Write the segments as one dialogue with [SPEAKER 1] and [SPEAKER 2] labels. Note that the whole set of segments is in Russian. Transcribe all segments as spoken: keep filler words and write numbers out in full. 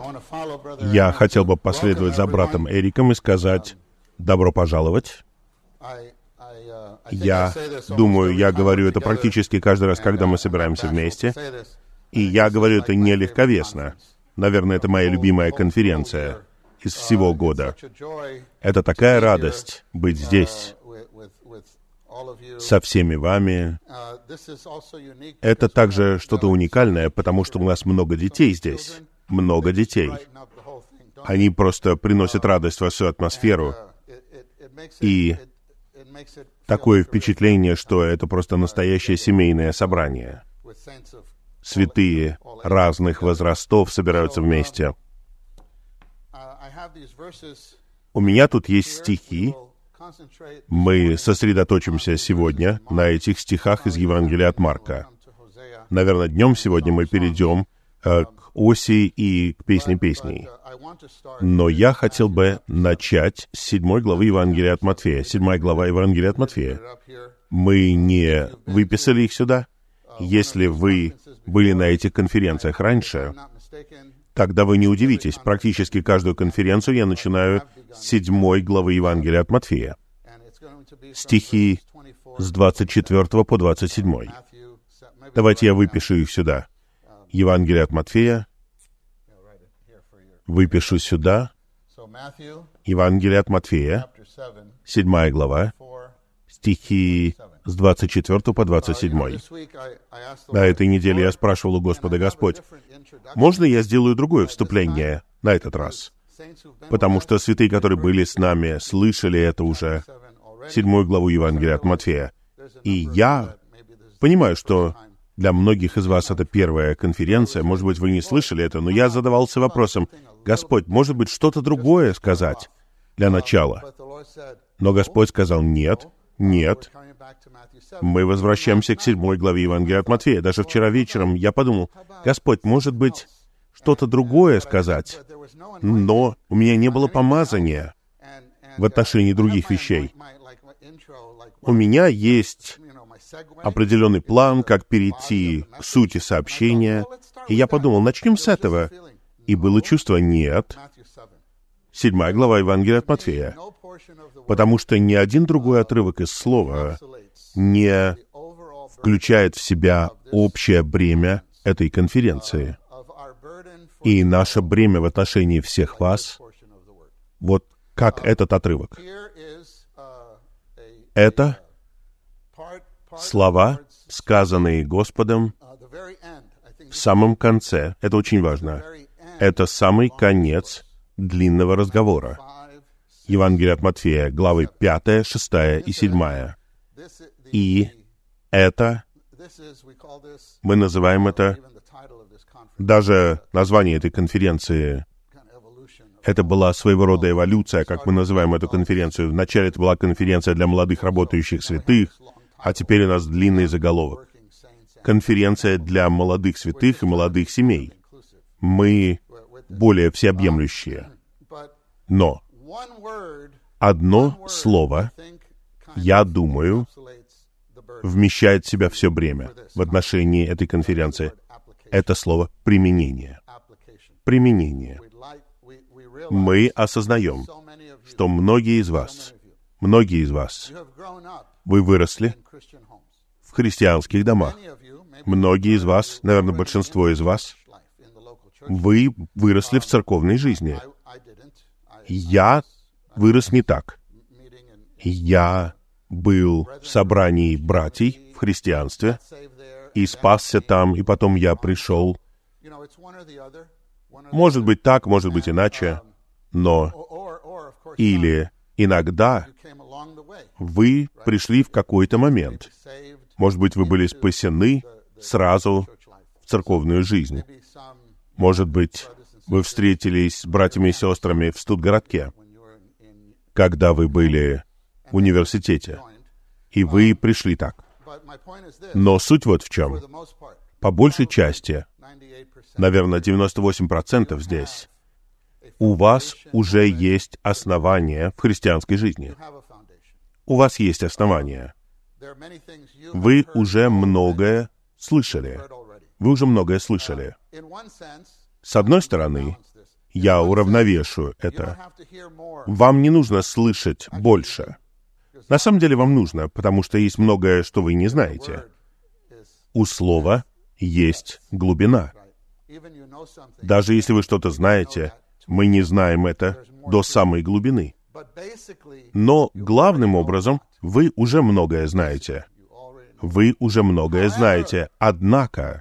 [SPEAKER 1] Я хотел бы последовать за братом Эриком и сказать «добро пожаловать». Я думаю, я говорю это практически каждый раз, когда мы собираемся вместе, и я говорю это не легковесно. Наверное, это моя любимая конференция из всего года. Это такая радость быть здесь, со всеми вами. Это также что-то уникальное, потому что у нас много детей здесь. Много детей. Они просто приносят радость во всю атмосферу. И такое впечатление, что это просто настоящее семейное собрание. Святые разных возрастов собираются вместе. У меня тут есть стихи. Мы сосредоточимся сегодня на этих стихах из Евангелия от Марка. Наверное, днем сегодня мы перейдем э, к Оси и к Песне песней. Но я хотел бы начать с седьмой главы Евангелия от Матфея. Седьмая глава Евангелия от Матфея. Мы не выписали их сюда. Если вы были на этих конференциях раньше, тогда вы не удивитесь. Практически каждую конференцию я начинаю с седьмой главы Евангелия от Матфея. Стихи с двадцать четвёртого по двадцать седьмой. Давайте я выпишу их сюда. Евангелие от Матфея. Выпишу сюда. Евангелие от Матфея. Седьмая глава. Стихи с двадцать четвёртого по двадцать седьмой. На этой неделе я спрашивал у Господа: Господь, можно я сделаю другое вступление на этот раз? Потому что святые, которые были с нами, слышали это уже, седьмую главу Евангелия от Матфея. И я понимаю, что для многих из вас это первая конференция, может быть, вы не слышали это, но я задавался вопросом: Господь, может быть, что-то другое сказать для начала? Но Господь сказал: нет, нет. Мы возвращаемся к седьмой главе Евангелия от Матфея. Даже вчера вечером я подумал: Господь, может быть, что-то другое сказать? Но у меня не было помазания в отношении других вещей. У меня есть определенный план, как перейти к сути сообщения. И я подумал, начнем с этого. И было чувство: нет. Седьмая глава Евангелия от Матфея. Потому что ни один другой отрывок из Слова не включает в себя общее бремя этой конференции. И наше бремя в отношении всех вас, вот как этот отрывок. Это слова, сказанные Господом в самом конце. Это очень важно. Это самый конец длинного разговора. Евангелие от Матфея, главы пятая, шестая и седьмая. И это, мы называем это, даже название этой конференции, это была своего рода эволюция, как мы называем эту конференцию. Вначале это была конференция для молодых работающих святых, а теперь у нас длинный заголовок. Конференция для молодых святых и молодых семей. Мы более всеобъемлющие. Но одно слово, я думаю, вмещает в себя все бремя в отношении этой конференции. Это слово «применение». Применение. Мы осознаем, что многие из вас, многие из вас, вы выросли в христианских домах. Многие из вас, наверное, большинство из вас, вы выросли в церковной жизни. Я вырос не так. Я был в собрании братьев в христианстве и спасся там, и потом я пришел. Может быть так, может быть иначе, но или иногда вы пришли в какой-то момент. Может быть, вы были спасены сразу в церковную жизнь. Может быть, вы встретились с братьями и сестрами в Студгородке, когда вы были в университете, и вы пришли так. Но суть вот в чем. По большей части, наверное, девяносто восемь процентов здесь, у вас уже есть основания в христианской жизни. У вас есть основания. Вы уже многое слышали. Вы уже многое слышали. С одной стороны, я уравновешу это. Вам не нужно слышать больше. На самом деле вам нужно, потому что есть многое, что вы не знаете. У слова есть глубина. Даже если вы что-то знаете, мы не знаем это до самой глубины. Но главным образом вы уже многое знаете. Вы уже многое знаете, однако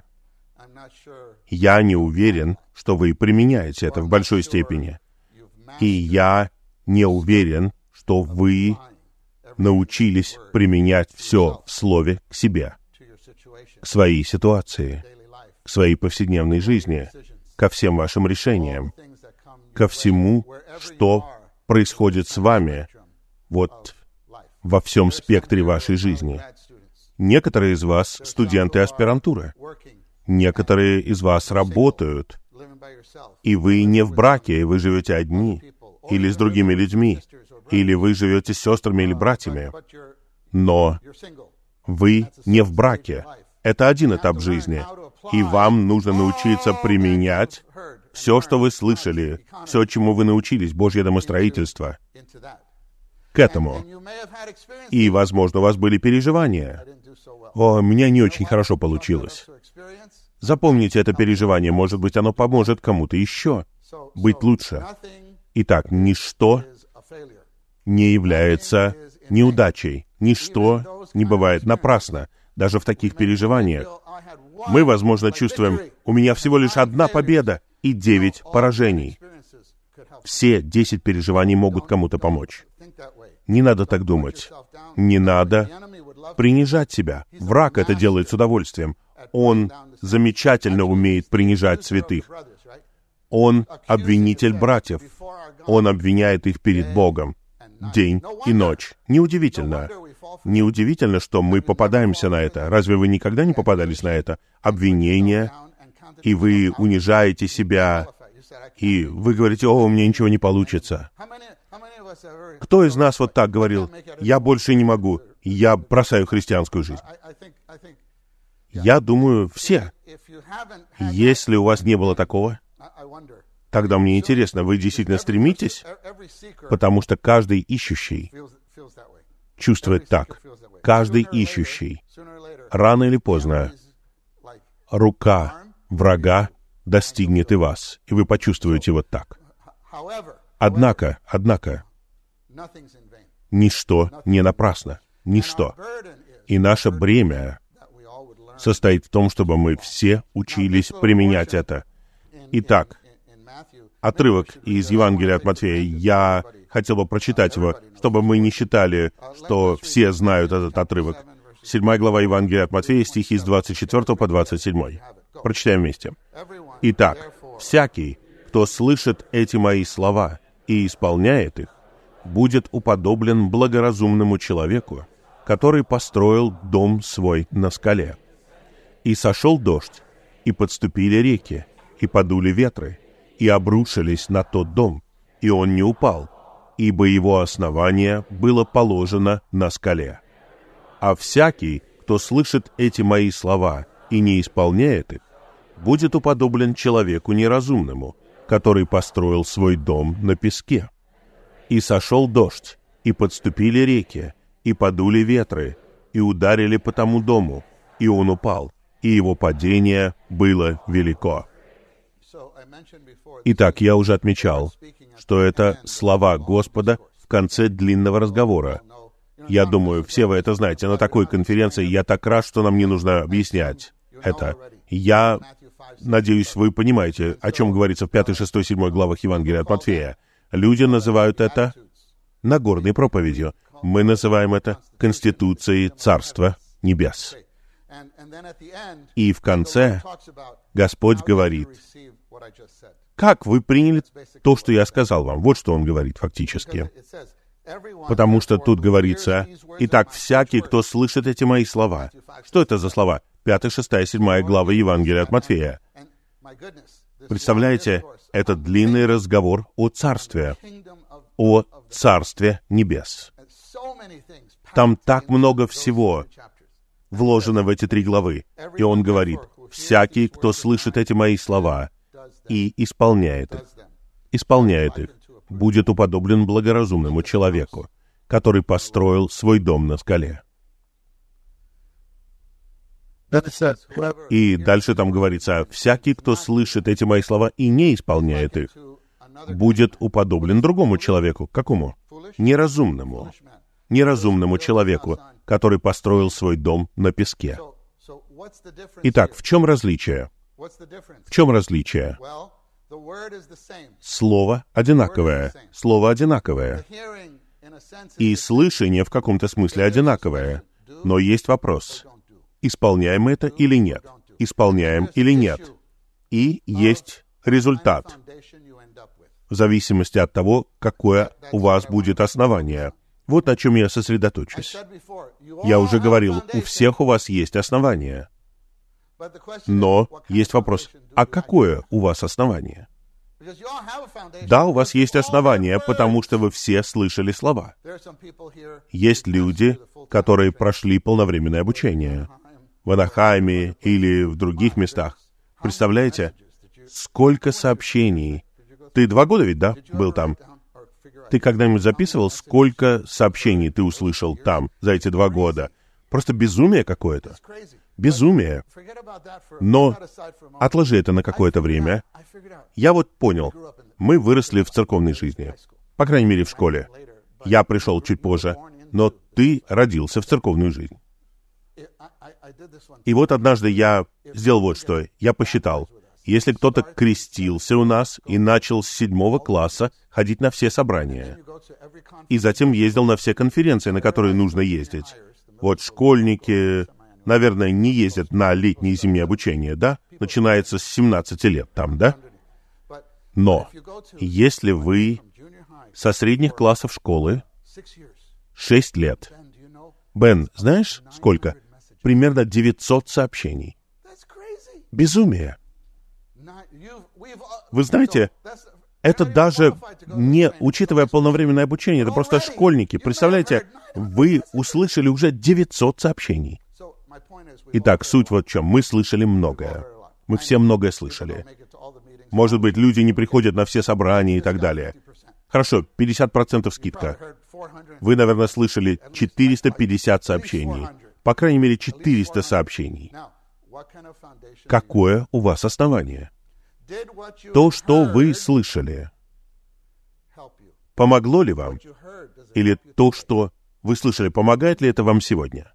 [SPEAKER 1] я не уверен, что вы применяете это в большой степени. И я не уверен, что вы научились применять все в Слове к себе, к своей ситуации, к своей повседневной жизни, ко всем вашим решениям, ко всему, что происходит с вами вот во всем спектре вашей жизни. Некоторые из вас студенты аспирантуры. Некоторые из вас работают, и вы не в браке, и вы живете одни, или с другими людьми, или вы живете с сестрами или братьями. Но вы не в браке. Это один этап жизни, и вам нужно научиться применять все, что вы слышали, все, чему вы научились, Божье домостроительство, к этому. И, возможно, у вас были переживания. «О, у меня не очень хорошо получилось». Запомните это переживание, может быть, оно поможет кому-то еще быть лучше. Итак, ничто не является неудачей. Ничто не бывает напрасно, даже в таких переживаниях. Мы, возможно, чувствуем, у меня всего лишь одна победа и девять поражений. Все десять переживаний могут кому-то помочь. Не надо так думать. Не надо принижать себя. Враг это делает с удовольствием. Он замечательно умеет принижать святых. Он обвинитель братьев. Он обвиняет их перед Богом день и ночь. Неудивительно. Неудивительно, что мы попадаемся на это. Разве вы никогда не попадались на это? Обвинение, и вы унижаете себя, и вы говорите, «О, у меня ничего не получится». Кто из нас вот так говорил, «Я больше не могу, я бросаю христианскую жизнь»? Я думаю, все. Если у вас не было такого, тогда мне интересно, вы действительно стремитесь? Потому что каждый ищущий чувствует так. Каждый ищущий. Рано или поздно рука врага достигнет и вас, и вы почувствуете вот так. Однако, однако, ничто не напрасно. Ничто. И наше бремя состоит в том, чтобы мы все учились применять это. Итак, отрывок из Евангелия от Матфея. Я хотел бы прочитать его, чтобы мы не считали, что все знают этот отрывок. Седьмая глава Евангелия от Матфея, стихи с двадцать четвёртого по двадцать седьмой. Прочитаем вместе. «Итак, всякий, кто слышит эти мои слова и исполняет их, будет уподоблен благоразумному человеку, который построил дом свой на скале. И сошел дождь, и подступили реки, и подули ветры, и обрушились на тот дом, и он не упал, ибо его основание было положено на скале. А всякий, кто слышит эти мои слова и не исполняет их, будет уподоблен человеку неразумному, который построил свой дом на песке. И сошел дождь, и подступили реки, и подули ветры, и ударили по тому дому, и он упал, и его падение было велико». Итак, я уже отмечал, что это слова Господа в конце длинного разговора. Я думаю, все вы это знаете. На такой конференции я так рад, что нам не нужно объяснять это. Я надеюсь, вы понимаете, о чем говорится в пятой, шестой, седьмой главах Евангелия от Матфея. Люди называют это Нагорной проповедью. Мы называем это Конституцией Царства Небес. И в конце Господь говорит, как вы приняли то, что я сказал вам? Вот что Он говорит фактически. Потому что тут говорится, «Итак, всякий, кто слышит эти мои слова». Что это за слова? Пятая, шестая, седьмая глава Евангелия от Матфея. Представляете, это длинный разговор о Царстве, о Царстве Небес. Там так много всего вложено в эти три главы. И Он говорит, «Всякий, кто слышит эти мои слова и исполняет их». исполняет их, будет уподоблен благоразумному человеку, который построил свой дом на скале. И дальше там говорится, «Всякий, кто слышит эти мои слова и не исполняет их, будет уподоблен другому человеку». Какому? Неразумному. Неразумному человеку, который построил свой дом на песке. Итак, в чем различие? В чем различие? Слово одинаковое. Слово одинаковое. И слышание в каком-то смысле одинаковое. Но есть вопрос. Исполняем мы это или нет? Исполняем или нет? И есть результат. В зависимости от того, какое у вас будет основание. Вот на чем я сосредоточусь. Я уже говорил, у всех у вас есть основание. Но есть вопрос, а какое у вас основание? Да, у вас есть основание, потому что вы все слышали слова. Есть люди, которые прошли полновременное обучение в Анахайме или в других местах. Представляете, сколько сообщений. Ты два года ведь, да, был там? Ты когда-нибудь записывал, сколько сообщений ты услышал там за эти два года? Просто безумие какое-то. Безумие. Но отложи это на какое-то время. Я вот понял, мы выросли в церковной жизни. По крайней мере, в школе. Я пришел чуть позже, но ты родился в церковную жизнь. И вот однажды я сделал вот что. Я посчитал, если кто-то крестился у нас и начал с седьмого класса ходить на все собрания, и затем ездил на все конференции, на которые нужно ездить. Вот школьники, наверное, не ездят на летнее и зимнее обучение, да? Начинается с семнадцати лет там, да? Но если вы со средних классов школы шесть лет, Бен, знаешь, сколько? Примерно девятьсот сообщений. Безумие. Вы знаете, это даже не учитывая полновременное обучение, это просто школьники. Представляете, вы услышали уже девятьсот сообщений. Итак, суть вот в чем. Мы слышали многое. Мы все многое слышали. Может быть, люди не приходят на все собрания и так далее. Хорошо, пятьдесят процентов скидка. Вы, наверное, слышали четыреста пятьдесят сообщений. По крайней мере, четыреста сообщений. Какое у вас основание? То, что вы слышали, помогло ли вам? Или то, что вы слышали, помогает ли это вам сегодня?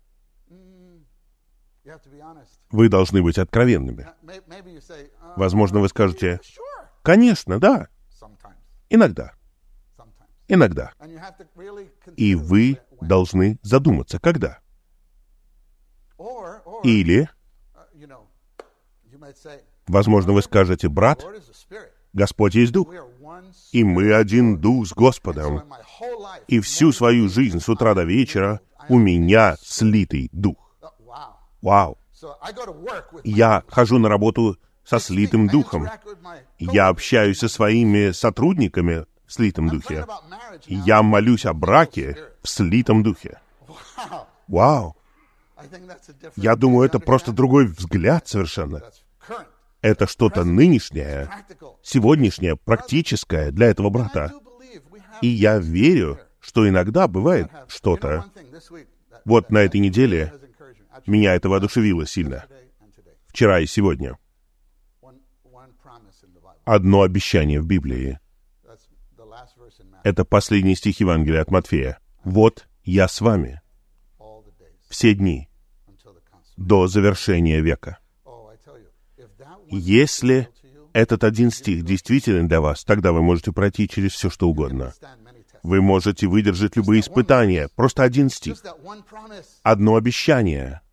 [SPEAKER 1] Вы должны быть откровенными. Возможно, вы скажете, конечно, да. Иногда. Иногда. И вы должны задуматься, когда. Или, возможно, вы скажете, брат, Господь есть Дух, и мы один Дух с Господом, и всю свою жизнь с утра до вечера у меня слитый Дух. Вау! Я хожу на работу со слитым Духом. Я общаюсь со своими сотрудниками в слитом Духе. Я молюсь о браке в слитом Духе. Вау! Я думаю, это просто другой взгляд совершенно. Это что-то нынешнее, сегодняшнее, практическое для этого брата. И я верю, что иногда бывает что-то. Вот на этой неделе меня это воодушевило сильно. Вчера и сегодня. Одно обещание в Библии. Это последний стих Евангелия от Матфея. «Вот я с вами все дни до завершения века». Если этот один стих действителен для вас, тогда вы можете пройти через все, что угодно. Вы можете выдержать любые испытания. Просто один стих. Одно обещание.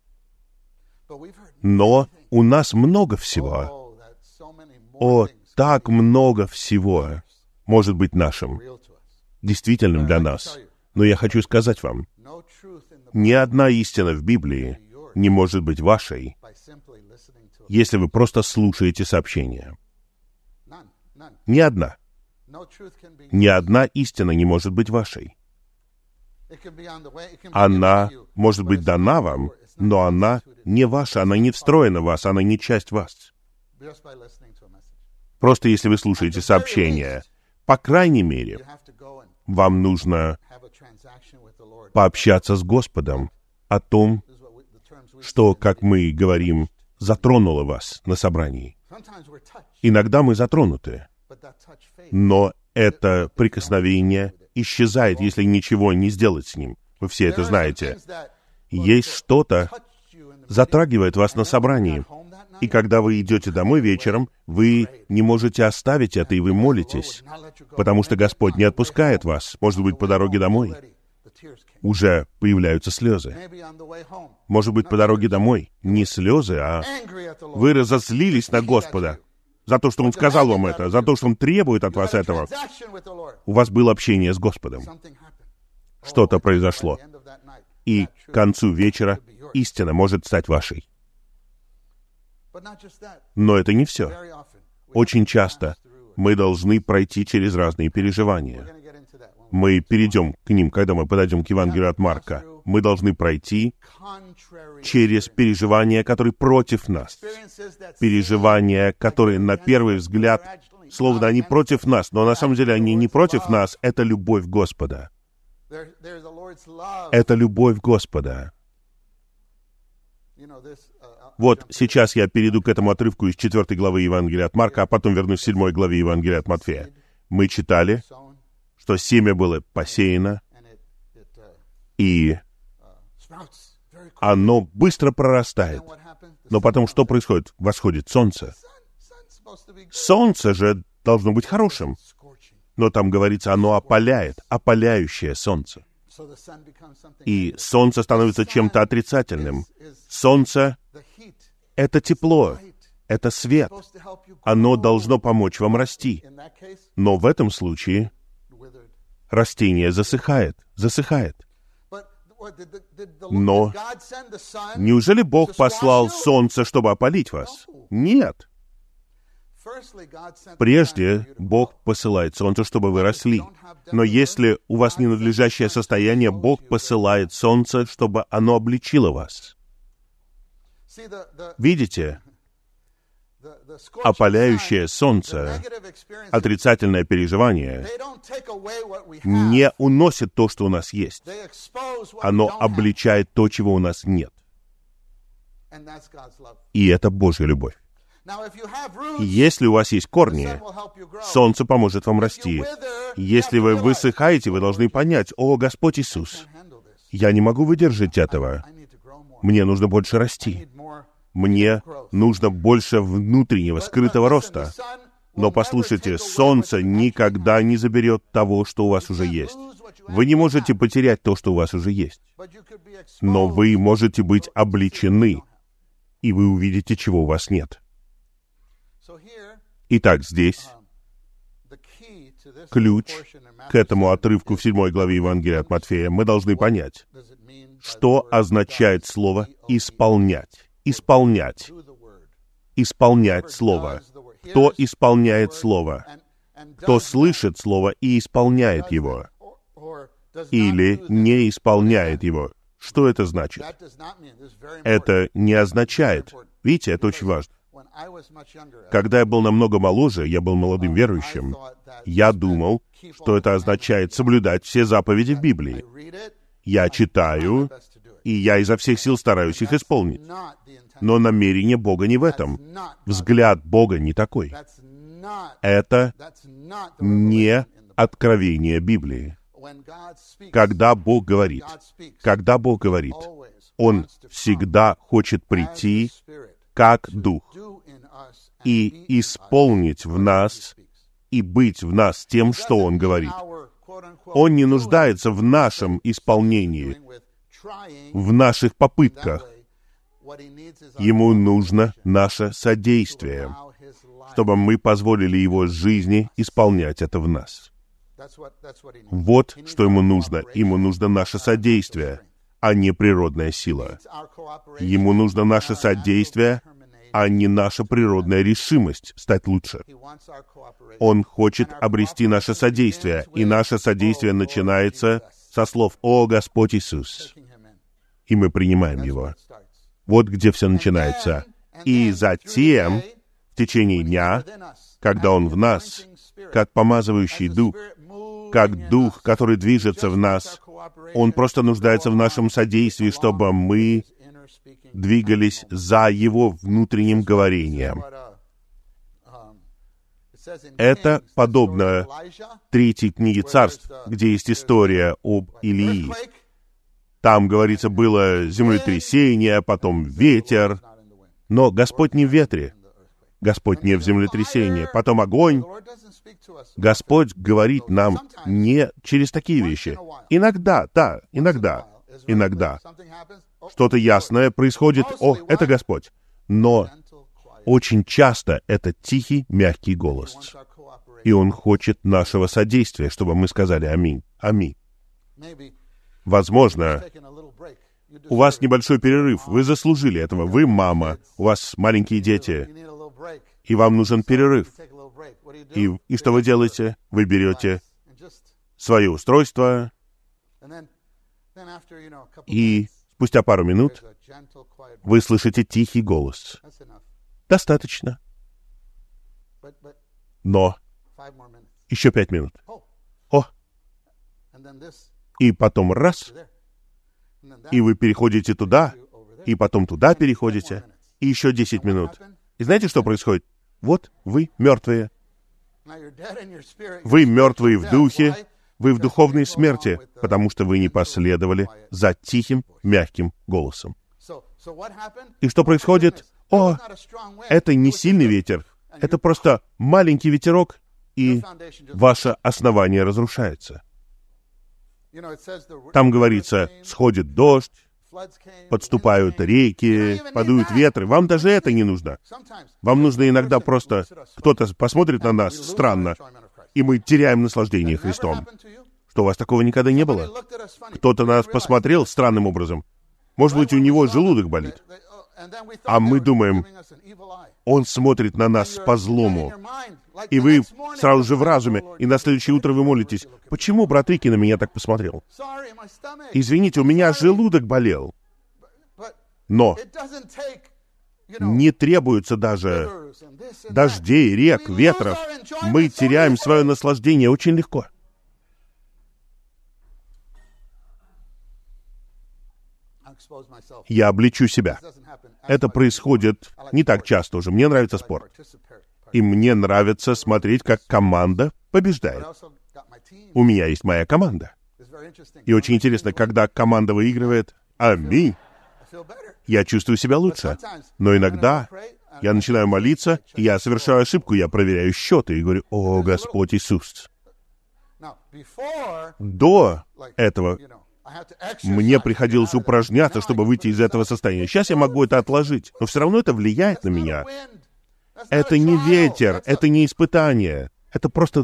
[SPEAKER 1] Но у нас много всего. О, так много всего может быть нашим, действительным для нас. Но я хочу сказать вам, ни одна истина в Библии не может быть вашей, если вы просто слушаете сообщения. Ни одна. Ни одна истина не может быть вашей. Она может быть дана вам, но она не ваша, она не встроена в вас, она не часть вас. Просто если вы слушаете сообщения, по крайней мере, вам нужно пообщаться с Господом о том, что, как мы говорим, затронуло вас на собрании. Иногда мы затронуты, но это прикосновение исчезает, если ничего не сделать с ним. Вы все это знаете. Есть что-то, затрагивает вас на собрании. И когда вы идете домой вечером, вы не можете оставить это, и вы молитесь, потому что Господь не отпускает вас. Может быть, по дороге домой уже появляются слезы. Может быть, по дороге домой не слезы, а вы разозлились на Господа за то, что Он сказал вам это, за то, что Он требует от вас этого. У вас было общение с Господом. Что-то произошло. И к концу вечера истина может стать вашей. Но это не все. Очень часто мы должны пройти через разные переживания. Мы перейдем к ним, когда мы подойдем к Евангелию от Марка. Мы должны пройти через переживания, которые против нас. Переживания, которые на первый взгляд, словно они против нас, но на самом деле они не против нас, это любовь Господа. Это любовь Господа. Вот сейчас я перейду к этому отрывку из четвёртой главы Евангелия от Марка, а потом вернусь к седьмой главе Евангелия от Матфея. Мы читали, что семя было посеяно, и оно быстро прорастает. Но потом что происходит? Восходит солнце. Солнце же должно быть хорошим. Но там говорится, оно опаляет, опаляющее солнце. И солнце становится чем-то отрицательным. Солнце — это тепло, это свет. Оно должно помочь вам расти. Но в этом случае растение засыхает, засыхает. Но неужели Бог послал солнце, чтобы опалить вас? Нет. Прежде Бог посылает солнце, чтобы вы росли. Но если у вас ненадлежащее состояние, Бог посылает солнце, чтобы оно обличило вас. Видите? Опаляющее солнце, отрицательное переживание, не уносит то, что у нас есть. Оно обличает то, чего у нас нет. И это Божья любовь. Если у вас есть корни, солнце поможет вам расти. Если вы высыхаете, вы должны понять: «О, Господь Иисус, я не могу выдержать этого. Мне нужно больше расти. Мне нужно больше внутреннего, скрытого роста». Но послушайте, солнце никогда не заберет того, что у вас уже есть. Вы не можете потерять то, что у вас уже есть. Но вы можете быть обличены, и вы увидите, чего у вас нет. Итак, здесь ключ к этому отрывку в седьмой главе Евангелия от Матфея. Мы должны понять, что означает слово «исполнять». Исполнять. Исполнять слово. Кто исполняет слово? Кто слышит слово и исполняет его? Или не исполняет его? Что это значит? Это не означает. Видите, это очень важно. Когда я был намного моложе, я был молодым верующим, я думал, что это означает соблюдать все заповеди в Библии. Я читаю, и я изо всех сил стараюсь их исполнить. Но намерение Бога не в этом. Взгляд Бога не такой. Это не откровение Библии. Когда Бог говорит, когда Бог говорит, Он всегда хочет прийти как Дух и исполнить в нас и быть в нас тем, что Он говорит. Он не нуждается в нашем исполнении, в наших попытках. Ему нужно наше содействие, чтобы мы позволили Его жизни исполнять это в нас. Вот что Ему нужно. Ему нужно наше содействие, а не природная сила. Ему нужно наше содействие, а не наша природная решимость стать лучше. Он хочет обрести наше содействие, и наше содействие начинается со слов «О, Господь Иисус!» И мы принимаем Его. Вот где все начинается. И затем, в течение дня, когда Он в нас, как помазывающий дух, как дух, который движется в нас. Он просто нуждается в нашем содействии, чтобы мы двигались за Его внутренним говорением. Это подобно третьей книге Царств, где есть история об Илии. Там, говорится, было землетрясение, потом ветер, но Господь не в ветре, Господь не в землетрясении, потом огонь. Господь говорит нам не через такие вещи. Иногда, да, иногда, иногда что-то ясное происходит, о, это Господь. Но очень часто это тихий, мягкий голос. И Он хочет нашего содействия, чтобы мы сказали «Аминь». Аминь. Возможно, у вас небольшой перерыв, вы заслужили этого, вы мама, у вас маленькие дети, и вам нужен перерыв. И, и что вы делаете? Вы берете свое устройство, и спустя пару минут вы слышите тихий голос. Достаточно. Но еще пять минут. О! И потом раз, и вы переходите туда, и потом туда переходите, и еще десять минут. И знаете, что происходит? Вот вы мертвые. Вы мертвые в духе, вы в духовной смерти, потому что вы не последовали за тихим, мягким голосом. И что происходит? О, это не сильный ветер, это просто маленький ветерок, и ваше основание разрушается. Там говорится, сходит дождь, подступают реки, подуют ветры. Вам даже это не нужно. Вам нужно иногда просто... Кто-то посмотрит на нас странно, и мы теряем наслаждение Христом. Что, у вас такого никогда не было? Кто-то на нас посмотрел странным образом. Может быть, у него желудок болит. А мы думаем, он смотрит на нас по-злому. И вы сразу же в разуме, и на следующее утро вы молитесь, почему брат Рики на меня так посмотрел? Извините, у меня желудок болел. Но не требуется даже дождей, рек, ветров. Мы теряем свое наслаждение очень легко. Я обличу себя. Это происходит не так часто уже. Мне нравится спорт. И мне нравится смотреть, как команда побеждает. У меня есть моя команда. И очень интересно, когда команда выигрывает, аминь, я чувствую себя лучше. Но иногда я начинаю молиться, и я совершаю ошибку, я проверяю счеты и говорю, о, Господь Иисус. До этого мне приходилось упражняться, чтобы выйти из этого состояния. Сейчас я могу это отложить, но все равно это влияет на меня. Это не ветер, это не испытание. Это просто...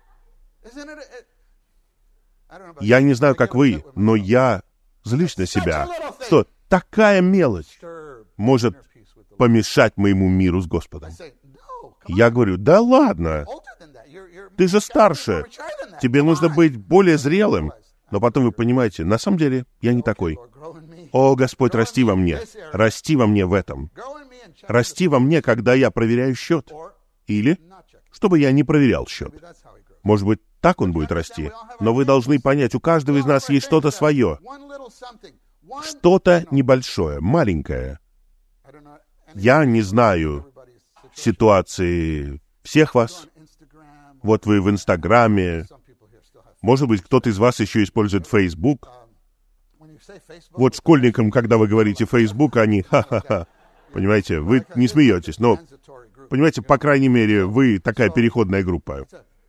[SPEAKER 1] Я не знаю, как вы, но я злюсь на себя, что такая мелочь может помешать моему миру с Господом. Я говорю, да ладно, ты же старше, тебе нужно быть более зрелым. Но потом вы понимаете, на самом деле я не такой. О, Господь, расти во мне, расти во мне в этом. Расти во мне, когда я проверяю счет. Или, чтобы я не проверял счет. Может быть, так он будет расти. Но вы должны понять, у каждого из нас есть что-то свое. Что-то небольшое, маленькое. Я не знаю ситуации всех вас. Вот вы в Инстаграме. Может быть, кто-то из вас еще использует Facebook. Вот школьникам, когда вы говорите Facebook, они ха-ха-ха. Понимаете, вы не смеетесь, но, понимаете, по крайней мере, вы такая переходная группа.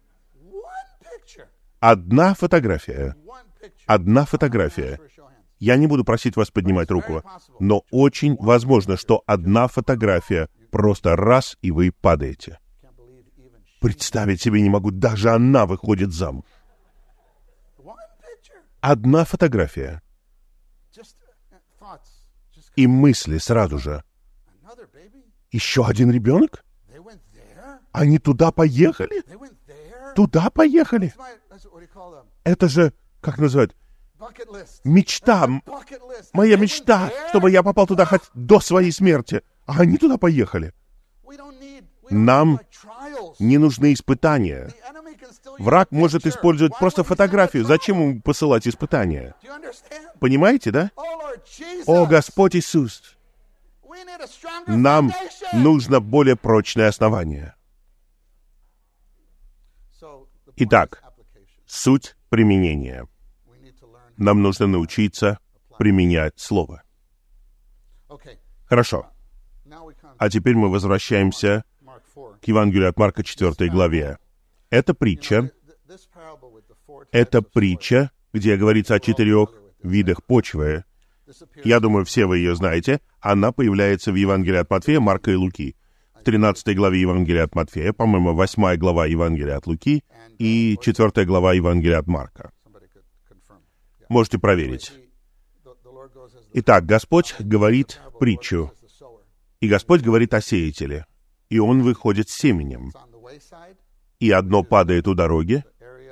[SPEAKER 1] Одна фотография. Одна фотография. Я не буду просить вас поднимать руку, но очень возможно, что одна фотография просто раз, и вы падаете. Представить себе не могу, даже она выходит замуж. Одна фотография. И мысли сразу же. Еще один ребенок? Они туда поехали? Туда поехали? Это же, как называют, мечта. Моя мечта, чтобы я попал туда хоть до своей смерти. А они туда поехали. Нам не нужны испытания. Враг может использовать просто фотографию. Зачем ему посылать испытания? Понимаете, да? О, Господь Иисус! Нам нужно более прочное основание. Итак, суть применения. Нам нужно научиться применять Слово. Хорошо. А теперь мы возвращаемся к Евангелию от Марка, четвёртой главе. Эта притча, это притча, где говорится о четырех видах почвы. Я думаю, все вы ее знаете. Она появляется в Евангелии от Матфея, Марка и Луки. В тринадцатой главе Евангелия от Матфея, по-моему, восьмая глава Евангелия от Луки и четвёртая глава Евангелия от Марка. Можете проверить. Итак, Господь говорит притчу, и Господь говорит о сеятеле, и он выходит с семенем, и одно падает у дороги,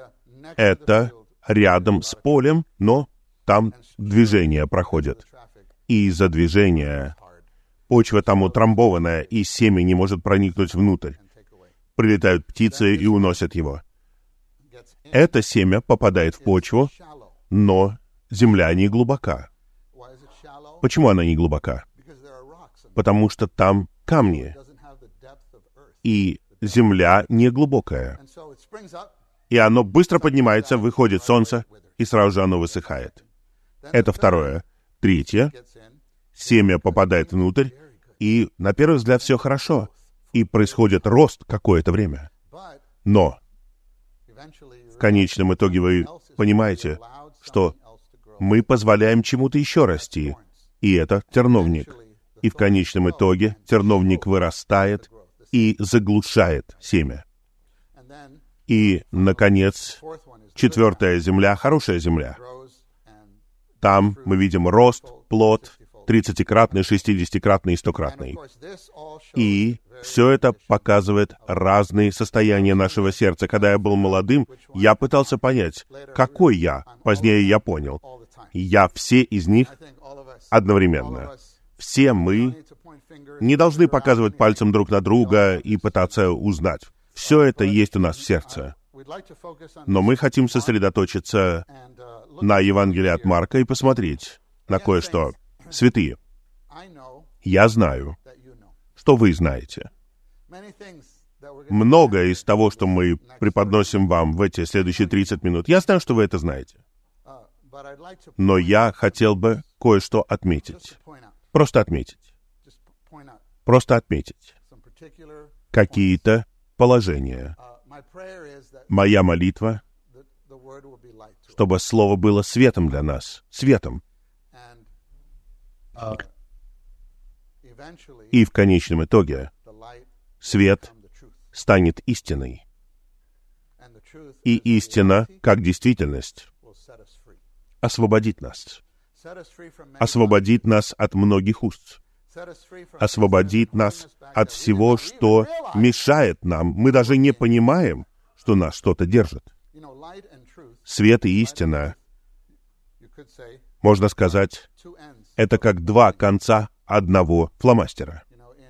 [SPEAKER 1] это рядом с полем, но там движение проходит, и из-за движения почва там утрамбованная, и семя не может проникнуть внутрь. Прилетают птицы и уносят его. Это семя попадает в почву, но земля не глубока. Почему она не глубока? Потому что там камни, и земля не глубокая. И оно быстро поднимается, выходит солнце, и сразу же оно высыхает. Это второе. Третье. Семя попадает внутрь, и на первый взгляд все хорошо, и происходит рост какое-то время. Но в конечном итоге вы понимаете, что мы позволяем чему-то еще расти, и это терновник. И в конечном итоге терновник вырастает и заглушает семя. И, наконец, четвертая земля, хорошая земля. Там мы видим рост, плод, тридцатикратный, шестидесятикратный и стократный. И все это показывает разные состояния нашего сердца. Когда я был молодым, я пытался понять, какой я. Позднее я понял. Я все из них одновременно. Все мы не должны показывать пальцем друг на друга и пытаться узнать. Все это есть у нас в сердце. Но мы хотим сосредоточиться на Евангелии от Марка и посмотреть на кое-что. Святые, я знаю, что вы знаете. Многое из того, что мы преподносим вам в эти следующие тридцать минут, я знаю, что вы это знаете. Но я хотел бы кое-что отметить. Просто отметить. Просто отметить. Какие-то положения. Моя молитва, чтобы Слово было светом для нас. Светом. И в конечном итоге свет станет истиной. И истина, как действительность, освободит нас. Освободит нас от многих уст. Освободит нас от всего, что мешает нам. Мы даже не понимаем, что нас что-то держит. Свет и истина, можно сказать, это как два конца одного фломастера.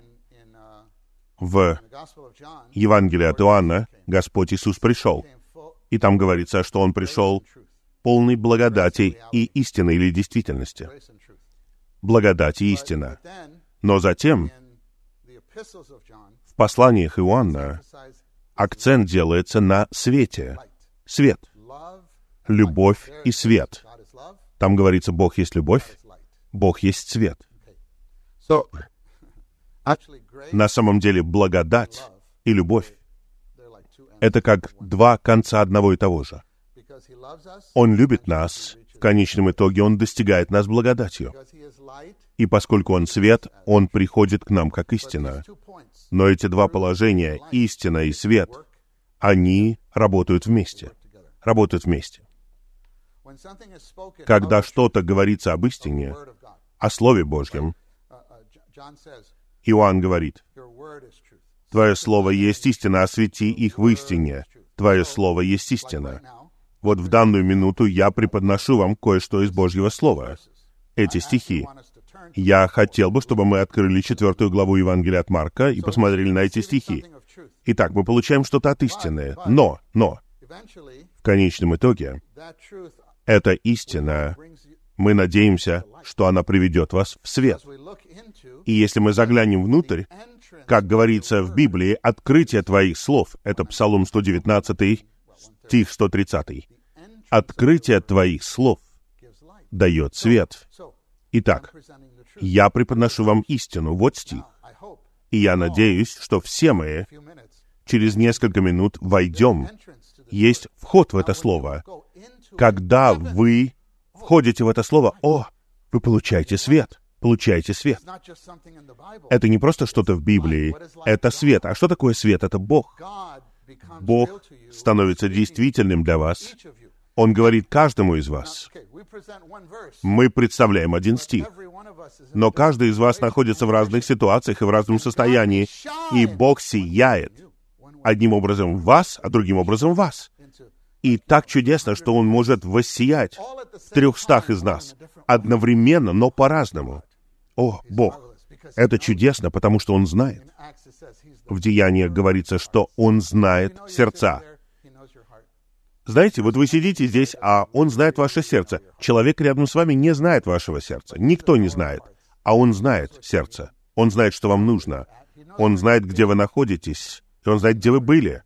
[SPEAKER 1] В Евангелии от Иоанна Господь Иисус пришел, и там говорится, что Он пришел полный благодати и истины или действительности. Благодать и истина. Но затем в посланиях Иоанна акцент делается на свете. Свет. Любовь и свет. Там говорится, Бог есть любовь, Бог есть свет. So, на самом деле благодать и любовь — это как два конца одного и того же. Он любит нас, в конечном итоге Он достигает нас благодатью. И поскольку Он свет, Он приходит к нам как истина. Но эти два положения, истина и свет, они работают вместе. Работают вместе. Когда что-то говорится об истине, о Слове Божьем, Иоанн говорит, «Твое Слово есть истина, освети их в истине. Твое Слово есть истина». Вот в данную минуту я преподношу вам кое-что из Божьего Слова. Эти стихи. Я хотел бы, чтобы мы открыли четвертую главу Евангелия от Марка и посмотрели на эти стихи. Итак, мы получаем что-то от истины. Но, но, в конечном итоге, эта истина, мы надеемся, что она приведет вас в свет. И если мы заглянем внутрь, как говорится в Библии, открытие твоих слов, это Псалом сто девятнадцатый, стих сто тридцатый. Открытие твоих слов дает свет. Итак, я преподношу вам истину. Вот стих. И я надеюсь, что все мы через несколько минут войдем. Есть вход в это слово. Когда вы входите в это слово, о, вы получаете свет. Получаете свет. Это не просто что-то в Библии, это свет. А что такое свет? Это Бог. Бог становится действительным для вас. Он говорит каждому из вас. Мы представляем один стих, но каждый из вас находится в разных ситуациях и в разном состоянии, и Бог сияет одним образом в вас, а другим образом в вас. И так чудесно, что Он может воссиять в трехстах из нас одновременно, но по-разному. О, Бог! Это чудесно, потому что Он знает. В Деяниях говорится, что Он знает сердца. Знаете, вот вы сидите здесь, а Он знает ваше сердце. Человек рядом с вами не знает вашего сердца. Никто не знает. А Он знает сердце. Он знает, что вам нужно. Он знает, где вы находитесь. И Он знает, где вы были.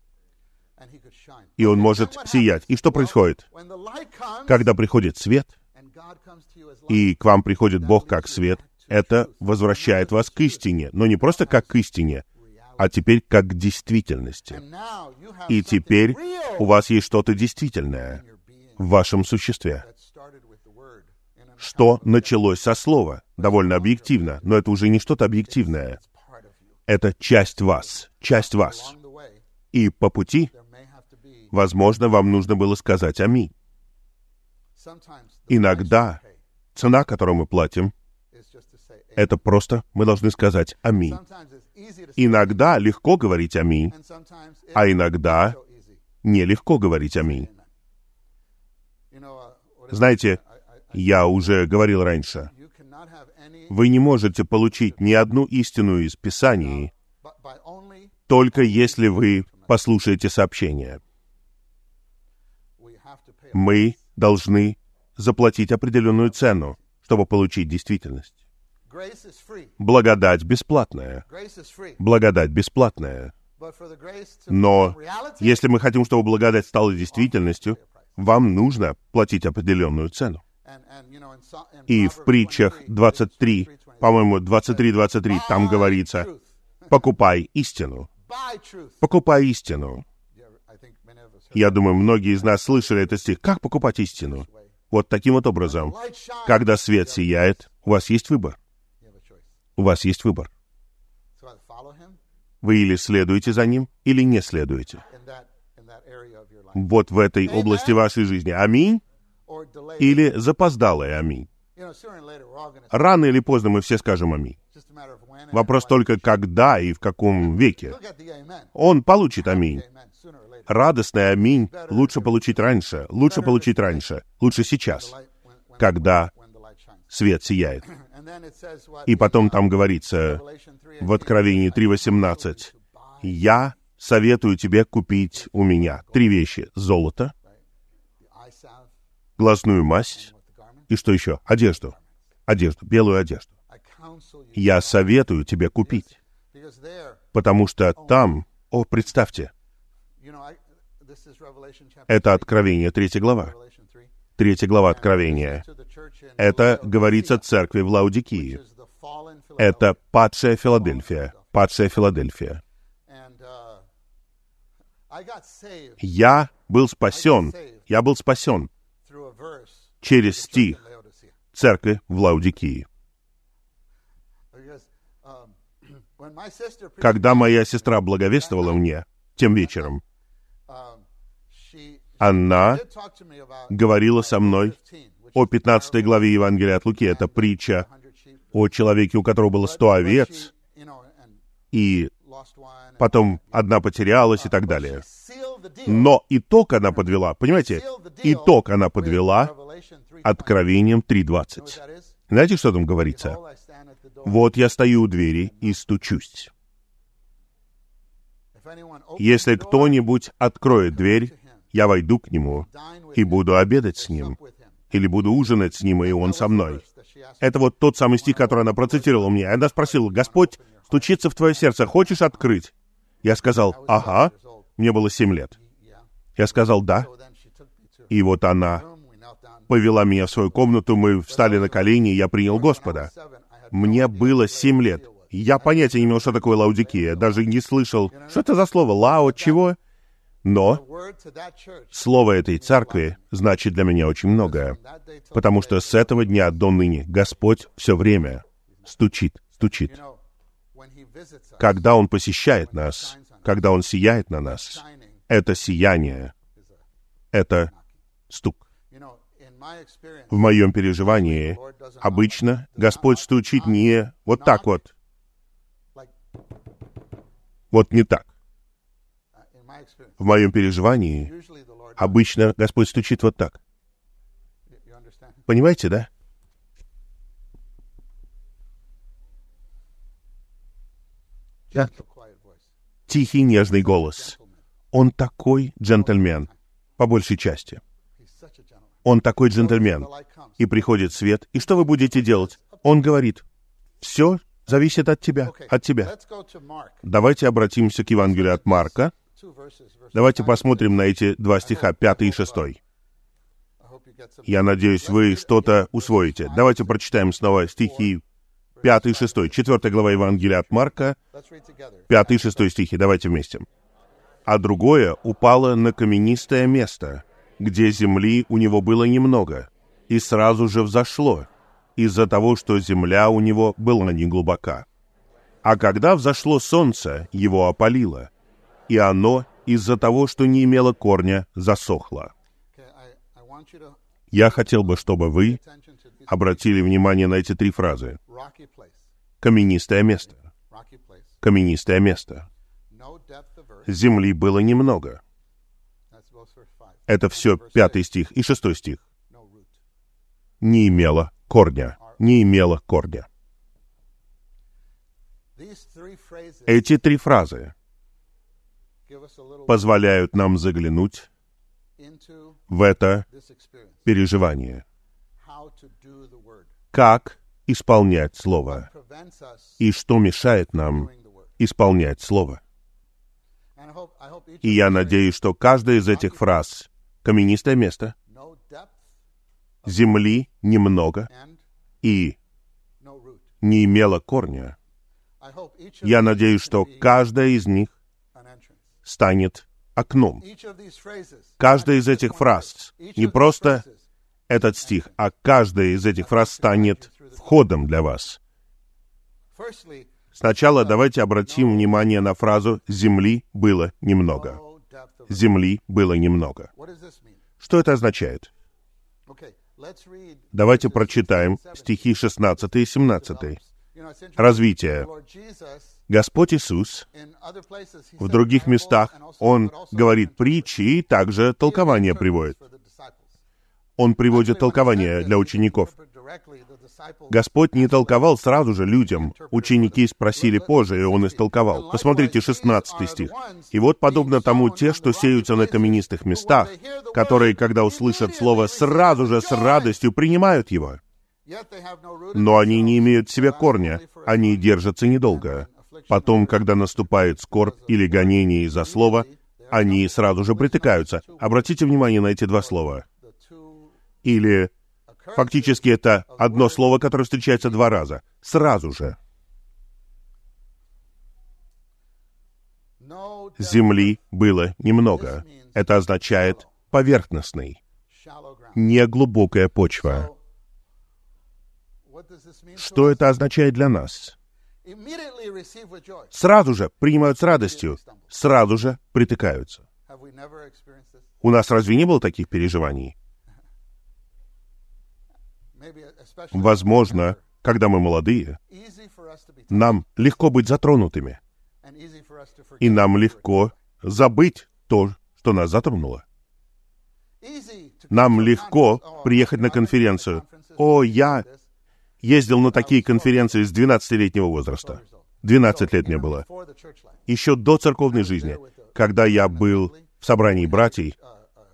[SPEAKER 1] И Он может сиять. И что происходит? Когда приходит свет, и к вам приходит Бог как свет, это возвращает вас к истине. Но не просто как к истине, а теперь как к действительности. И теперь у вас есть что-то действительное в вашем существе. Что началось со слова? Довольно объективно, но это уже не что-то объективное. Это часть вас, часть вас. И по пути, возможно, вам нужно было сказать «Аминь». Иногда цена, которую мы платим, это просто мы должны сказать «Аминь». Иногда легко говорить «Аминь», а иногда нелегко говорить «Аминь». Знаете, я уже говорил раньше, вы не можете получить ни одну истину из Писаний, только если вы послушаете сообщение. Мы должны заплатить определенную цену, чтобы получить действительность. Благодать бесплатная. Благодать бесплатная. Но если мы хотим, чтобы благодать стала действительностью, вам нужно платить определенную цену. И в притчах двадцать три, по-моему, двадцать три двадцать три, там говорится, покупай истину. Покупай истину. Я думаю, многие из нас слышали этот стих. Как покупать истину? Вот таким вот образом. Когда свет сияет, у вас есть выбор. У вас есть выбор. Вы или следуете за Ним, или не следуете. Вот в этой области вашей жизни. Аминь. Или запоздалое аминь. Рано или поздно мы все скажем аминь. Вопрос только, когда и в каком веке. Он получит аминь. Радостный аминь лучше получить раньше, лучше получить раньше, лучше сейчас, когда свет сияет. И потом там говорится в Откровении три восемнадцать, «Я советую тебе купить у меня три вещи. Золото, глазную мазь и что еще? Одежду. Одежду, белую одежду. Я советую тебе купить, потому что там, о, представьте, это Откровение, третья глава. Третья глава Откровения. Это говорится церкви в Лаодикии. Это падшая Филадельфия. Падшая Филадельфия. Я был спасен. Я был спасен через стих церкви в Лаодикии. Когда моя сестра благовествовала мне тем вечером, она говорила со мной о пятнадцатой главе Евангелия от Луки. Это притча о человеке, у которого было сто овец, и потом одна потерялась и так далее. Но итог она подвела, понимаете, итог она подвела Откровением три двадцать. Знаете, что там говорится? «Вот я стою у двери и стучусь. Если кто-нибудь откроет дверь, я войду к нему и буду обедать с ним, или буду ужинать с ним, и он со мной. Это вот тот самый стих, который она процитировала мне. Она спросила: «Господь стучится в твое сердце, хочешь открыть?» Я сказал: «Ага». Мне было семь лет. Я сказал: «Да». И вот она повела меня в свою комнату, мы встали на колени, и я принял Господа. Мне было семь лет. Я понятия не имел, что такое Лаодикия, даже не слышал, что это за слово, Лао, чего. Но слово этой церкви значит для меня очень многое, потому что с этого дня до ныне Господь все время стучит, стучит. Когда Он посещает нас, когда Он сияет на нас, это сияние, это стук. В моем переживании обычно Господь стучит не вот так вот, вот не так. В моем переживании обычно Господь стучит вот так. Понимаете, да? Да. Тихий, нежный голос. Он такой джентльмен, по большей части. Он такой джентльмен. И приходит свет, и что вы будете делать? Он говорит: все зависит от тебя, от тебя. Давайте обратимся к Евангелию от Марка. Давайте посмотрим на эти два стиха, пятый и шестой. Я надеюсь, вы что-то усвоите. Давайте прочитаем снова стихи пятый и шестой. Четвертая глава Евангелия от Марка, пятый и шестой стихи. Давайте вместе. «А другое упало на каменистое место, где земли у него было немного, и сразу же взошло, из-за того, что земля у него была неглубока. А когда взошло солнце, его опалило, и оно из-за того, что не имело корня, засохло». Я хотел бы, чтобы вы обратили внимание на эти три фразы. Каменистое место. Каменистое место. Земли было немного. Это все пятый стих и шестой стих. Не имело корня. Не имело корня. Эти три фразы позволяют нам заглянуть в это переживание. Как исполнять Слово? И что мешает нам исполнять Слово? И я надеюсь, что каждая из этих фраз — каменистое место, земли немного и не имело корня. Я надеюсь, что каждая из них станет окном. Каждая из этих фраз, не просто этот стих, а каждая из этих фраз станет входом для вас. Сначала давайте обратим внимание на фразу «земли было немного». Земли было немного. Что это означает? Давайте прочитаем стихи шестнадцатый и семнадцатый. Развитие. Господь Иисус в других местах, Он говорит притчи и также толкования приводит. Он приводит толкования для учеников. Господь не толковал сразу же людям. Ученики спросили позже, и Он истолковал. Посмотрите шестнадцатый стих. «И вот подобно тому те, что сеются на каменистых местах, которые, когда услышат слово, сразу же с радостью принимают его. Но они не имеют в себе корня, они держатся недолго. Потом, когда наступает скорбь или гонение из-за слова, они сразу же притыкаются». Обратите внимание на эти два слова. Или, фактически, это одно слово, которое встречается два раза. Сразу же. Земли было немного. Это означает поверхностный, неглубокая почва. Что это означает для нас? Сразу же принимают с радостью, сразу же притыкаются. У нас разве не было таких переживаний? Возможно, когда мы молодые, нам легко быть затронутыми, и нам легко забыть то, что нас затронуло. Нам легко приехать на конференцию. О, я ездил на такие конференции с двенадцатилетнего возраста. двенадцать лет мне было. Еще до церковной жизни, когда я был в собрании братьев,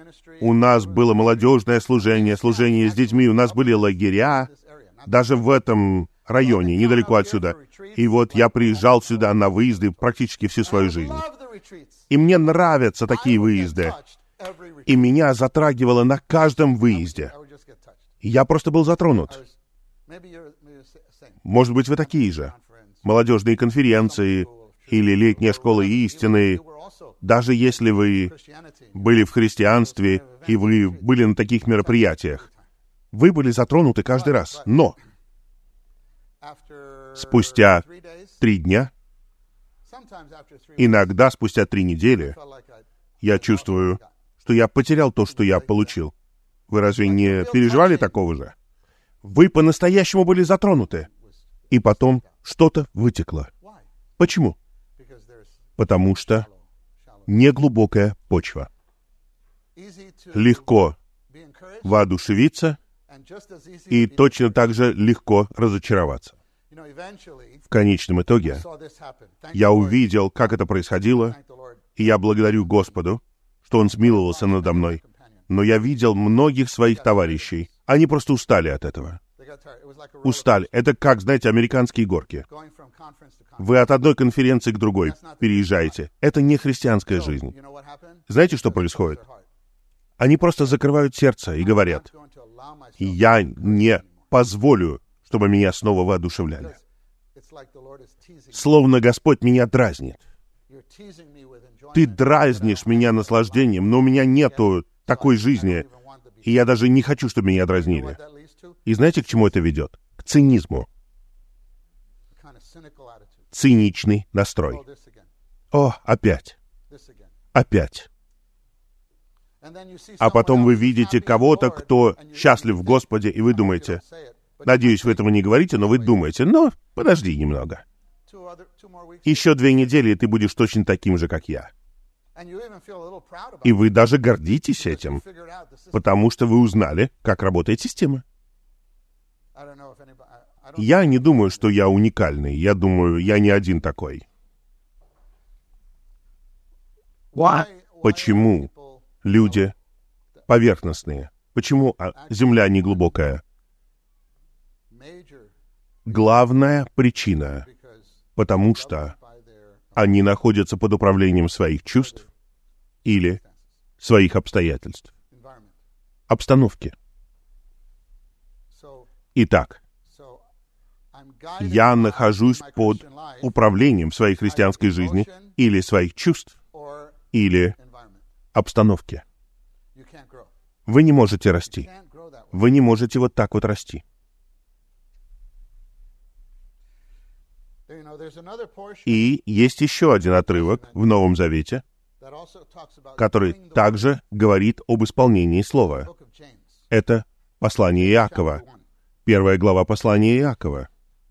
[SPEAKER 1] У нас было молодежное служение, служение с детьми, у нас были лагеря, даже в этом районе, недалеко отсюда. И вот я приезжал сюда на выезды практически всю свою жизнь. И мне нравятся такие выезды. И меня затрагивало на каждом выезде. Я просто был затронут. Может быть, вы такие же. Молодежные конференции или летняя школа истины. Даже если вы были в христианстве, и вы были на таких мероприятиях, вы были затронуты каждый раз. Но спустя три дня, иногда спустя три недели, я чувствую, что я потерял то, что я получил. Вы разве не переживали такого же? Вы по-настоящему были затронуты. И потом что-то вытекло. Почему? Потому что неглубокая почва. Легко воодушевиться, и точно так же легко разочароваться. В конечном итоге я увидел, как это происходило, и я благодарю Господу, что Он смиловался надо мной. Но я видел многих своих товарищей. Они просто устали от этого. Устали. Это как, знаете, американские горки. Вы от одной конференции к другой переезжаете. Это не христианская жизнь. Знаете, что происходит? Они просто закрывают сердце и говорят: «Я не позволю, чтобы меня снова воодушевляли». Словно Господь меня дразнит. Ты дразнишь меня наслаждением, но у меня нету такой жизни, и я даже не хочу, чтобы меня дразнили. И знаете, к чему это ведет? К цинизму. Циничный настрой. О, опять. Опять. А потом вы видите кого-то, кто счастлив в Господе, и вы думаете, надеюсь, вы этого не говорите, но вы думаете, ну, подожди немного. Еще две недели, и ты будешь точно таким же, как я. И вы даже гордитесь этим, потому что вы узнали, как работает система. Я не думаю, что я уникальный. Я думаю, я не один такой. Почему люди поверхностные? Почему земля не глубокая? Главная причина, потому что они находятся под управлением своих чувств или своих обстоятельств, обстановки. Итак, я нахожусь под управлением своей христианской жизни или своих чувств, или обстановки. Вы не можете расти. Вы не можете вот так вот расти. И есть еще один отрывок в Новом Завете, который также говорит об исполнении Слова. Это послание Иакова. Первая глава послания Иакова.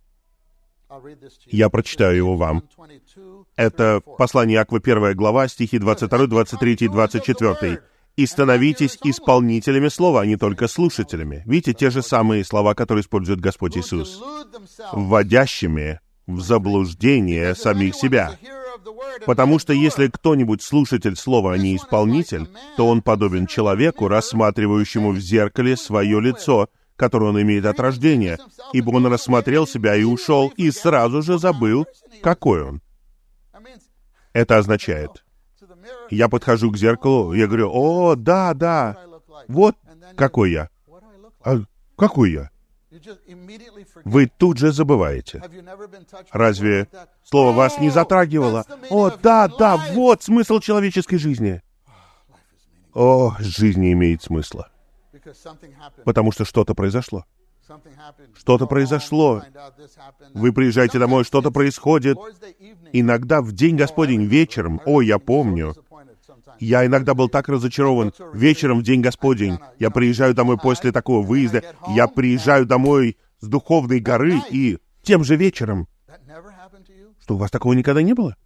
[SPEAKER 1] Я прочитаю его вам. Это послание Иакова, первая глава, стихи двадцать второй, двадцать третий, двадцать четвёртый. «И становитесь исполнителями слова, а не только слушателями». Видите, те же самые слова, которые использует Господь Иисус. «Вводящими в заблуждение самих себя». Потому что если кто-нибудь слушатель слова, а не исполнитель, то он подобен человеку, рассматривающему в зеркале свое лицо, которое он имеет от рождения, ибо он рассмотрел себя и ушел, и сразу же забыл, какой он. Это означает, я подхожу к зеркалу, я говорю: «О, да, да, вот какой я». А какой я? Вы тут же забываете. Разве слово вас не затрагивало? О, да, да, вот смысл человеческой жизни. О, жизнь не имеет смысла. Потому что что-то произошло. Что-то произошло. Вы приезжаете домой, что-то происходит. Иногда в день Господень вечером, о, я помню, я иногда был так разочарован. Вечером в день Господень я приезжаю домой после такого выезда, я приезжаю домой с духовной горы, и тем же вечером. Что, у вас такого никогда не было?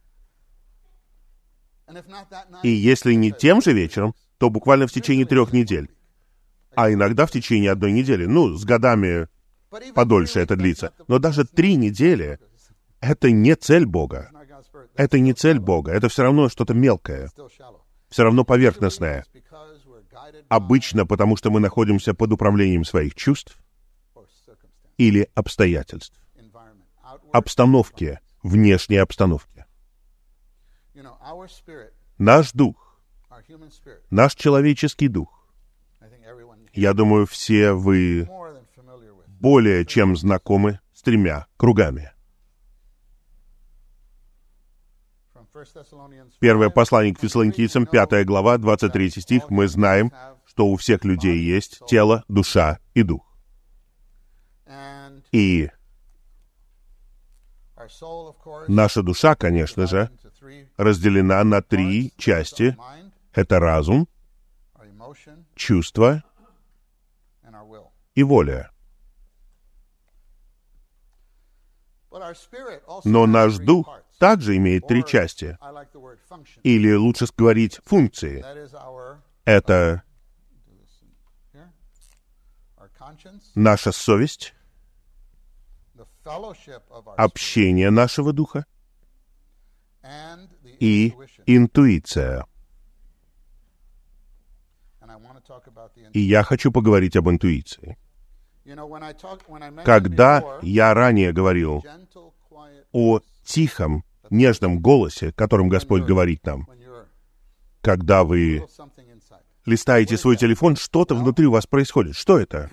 [SPEAKER 1] И если не тем же вечером, то буквально в течение трех недель. А иногда в течение одной недели. Ну, с годами подольше это длится. Но даже три недели — это не цель Бога. Это не цель Бога. Это все равно что-то мелкое. Все равно поверхностное. обычно потому, что мы находимся под управлением своих чувств или обстоятельств, обстановки, внешней обстановки. Наш дух, наш человеческий дух, я думаю, все вы более чем знакомы с тремя кругами. Первое послание к Фессалоникийцам, пятая глава, двадцать третий стих. Мы знаем, что у всех людей есть тело, душа и дух. И наша душа, конечно же, разделена на три части. Это разум, чувство и воля. Но наш дух также имеет три части. Или, лучше говорить, функции. Это наша совесть, общение нашего духа и интуиция. И я хочу поговорить об интуиции. Когда я ранее говорил о тихом, нежном голосе, которым Господь говорит нам, когда вы листаете свой телефон, что-то внутри у вас происходит. Что это?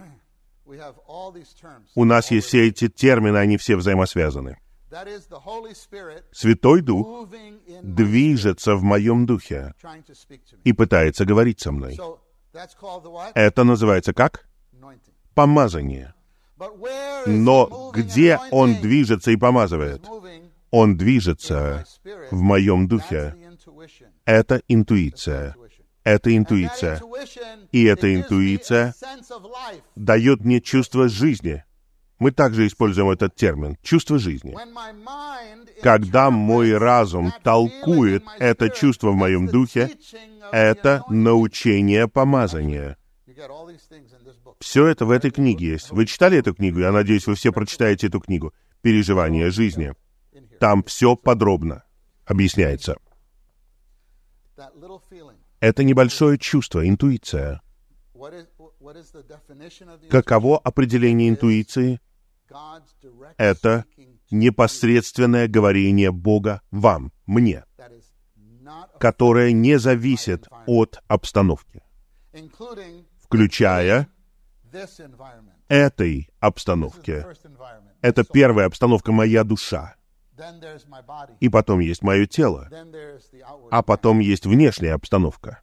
[SPEAKER 1] У нас есть все эти термины, они все взаимосвязаны. Святой Дух движется в моем духе и пытается говорить со мной. Это называется как? Помазание. Но где Он движется и помазывает? Он движется в моем духе. Это интуиция. Это интуиция. И эта интуиция дает мне чувство жизни. Мы также используем этот термин — чувство жизни. Когда мой разум толкует это чувство в моем духе, это научение помазания. Все это в этой книге есть. Вы читали эту книгу? Я надеюсь, вы все прочитаете эту книгу «Переживание жизни». Там все подробно объясняется. Это небольшое чувство, интуиция. Каково определение интуиции? Это непосредственное говорение Бога вам, мне, которое не зависит от обстановки, включая этой обстановки. Это первая обстановка — моя душа. И потом есть мое тело. А потом есть внешняя обстановка.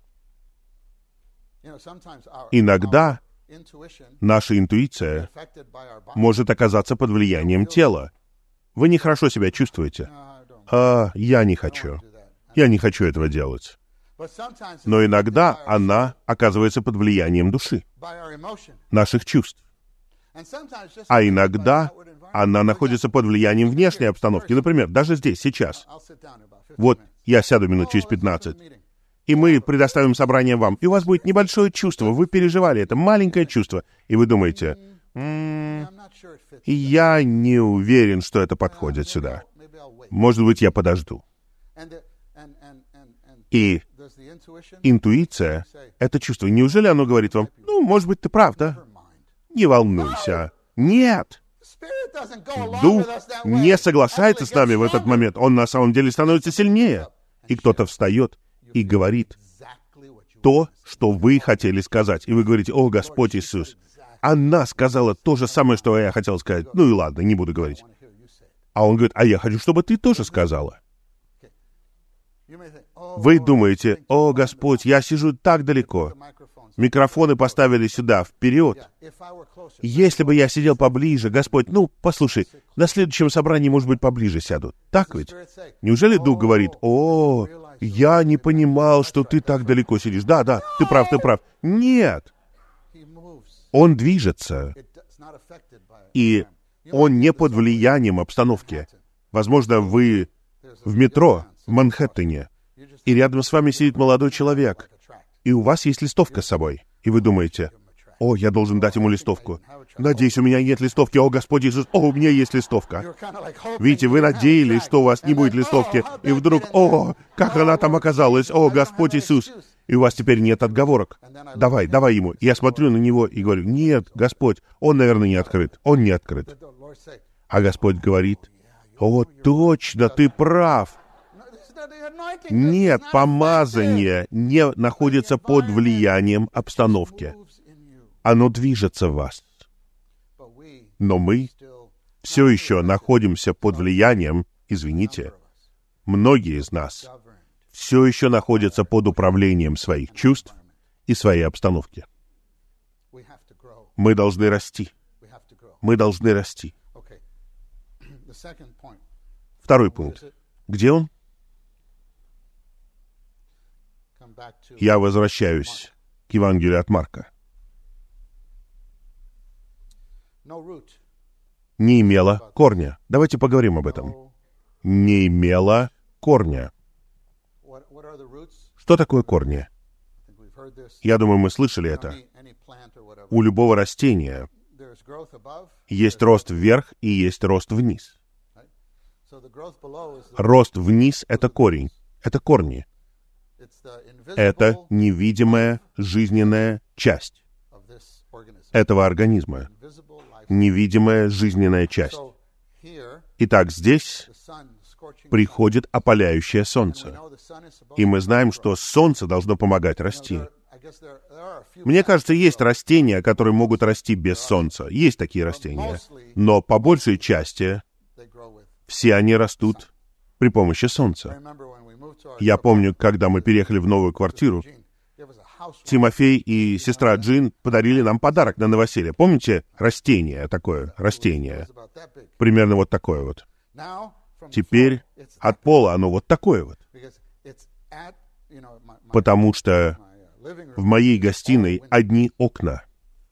[SPEAKER 1] Иногда наша интуиция может оказаться под влиянием тела. Вы нехорошо себя чувствуете. А, я не хочу. Я не хочу этого делать. Но иногда она оказывается под влиянием души, наших чувств. А иногда она находится под влиянием внешней обстановки. Например, даже здесь, сейчас. Вот я сяду минут через пятнадцать, и мы предоставим собрание вам. И у вас будет небольшое чувство, вы переживали это, маленькое чувство, и вы думаете, м-м, я не уверен, что это подходит сюда. Может быть, я подожду. И интуиция, это чувство, неужели оно говорит вам, ну, может быть, ты прав, да? Не волнуйся. Нет! Дух не соглашается с нами в этот момент. Он на самом деле становится сильнее. И кто-то встает и говорит то, что вы хотели сказать. И вы говорите: «О, Господь Иисус, она сказала то же самое, что я хотел сказать. Ну и ладно, не буду говорить». А он говорит: «А я хочу, чтобы ты тоже сказала». Вы думаете: «О, Господь, я сижу так далеко. Микрофоны поставили сюда, вперед. Если бы я сидел поближе, Господь, ну, послушай, на следующем собрании, может быть, поближе сяду». Так ведь? Неужели Дух говорит: «О, я не понимал, что ты так далеко сидишь. Да, да, ты прав, ты прав». Нет. Он движется. И он не под влиянием обстановки. Возможно, вы в метро в Манхэттене, и рядом с вами сидит молодой человек, и у вас есть листовка с собой, и вы думаете: «О, я должен дать ему листовку. Надеюсь, у меня нет листовки. О, Господь Иисус, о, у меня есть листовка». Видите, вы надеялись, что у вас не будет листовки, и вдруг: «О, как она там оказалась! О, Господь Иисус!» и у вас теперь нет отговорок. Давай, давай ему. Я смотрю на него и говорю, нет, Господь, он, наверное, не открыт. Он не открыт. А Господь говорит, о, точно, ты прав. Нет, помазание не находится под влиянием обстановки. Оно движется в вас. Но мы все еще находимся под влиянием, извините, многие из нас все еще находятся под управлением своих чувств и своей обстановки. Мы должны расти. Мы должны расти. Второй пункт. Где он? Я возвращаюсь к Евангелию от Марка. Не имела корня. Давайте поговорим об этом. Не имела корня. Что такое корни? Я думаю, мы слышали это. У любого растения есть рост вверх и есть рост вниз. Рост вниз — это корень, это корни. Это невидимая жизненная часть этого организма. Невидимая жизненная часть. Итак, здесь приходит опаляющее солнце. И мы знаем, что солнце должно помогать расти. Мне кажется, есть растения, которые могут расти без солнца. Есть такие растения. Но по большей части все они растут при помощи солнца. Я помню, когда мы переехали в новую квартиру, Тимофей и сестра Джин подарили нам подарок на новоселье. Помните растение такое? Растение. Примерно вот такое вот. Теперь от пола оно вот такое вот. Потому что в моей гостиной одни окна.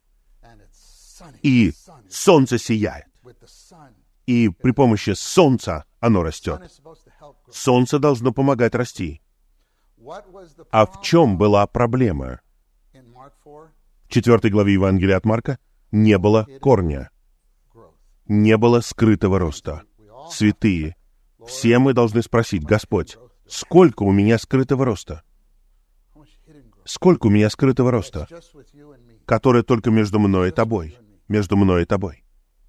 [SPEAKER 1] И солнце сияет. И при помощи солнца оно растет. Солнце должно помогать расти. А в чем была проблема? В четвертой главе Евангелия от Марка не было корня. Не было скрытого роста. Святые, все мы должны спросить, Господь, сколько у меня скрытого роста? Сколько у меня скрытого роста, который только между мной и тобой? Между мной и тобой.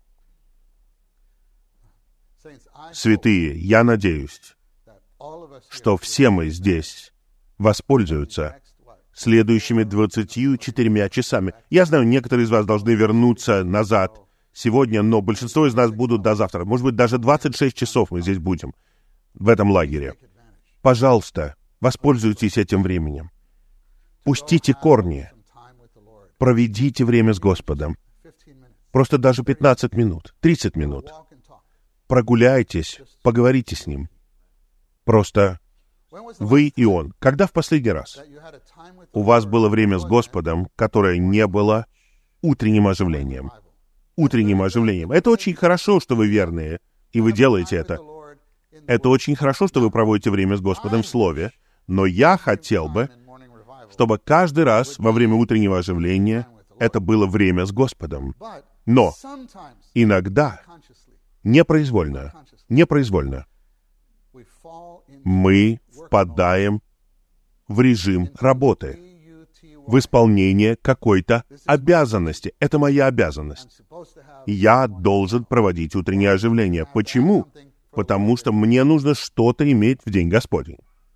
[SPEAKER 1] Святые, я надеюсь, что все мы здесь воспользуются следующими двадцатью четырьмя часами. Я знаю, некоторые из вас должны вернуться назад сегодня, но большинство из нас будут до завтра. Может быть, даже двадцать шесть часов мы здесь будем, в этом лагере. Пожалуйста, воспользуйтесь этим временем. Пустите корни. Проведите время с Господом. Просто даже пятнадцать минут, тридцать минут. Прогуляйтесь, поговорите с Ним. Просто вы и Он. Когда в последний раз у вас было время с Господом, которое не было утренним оживлением? Утренним оживлением. Это очень хорошо, что вы верные, и вы делаете это. Это очень хорошо, что вы проводите время с Господом в Слове, но я хотел бы, чтобы каждый раз во время утреннего оживления это было время с Господом. Но иногда, непроизвольно, непроизвольно, мы впадаем в режим работы, в исполнение какой-то обязанности. Это моя обязанность. Я должен проводить утреннее оживление. Почему? Потому что мне нужно что-то иметь в день Господень.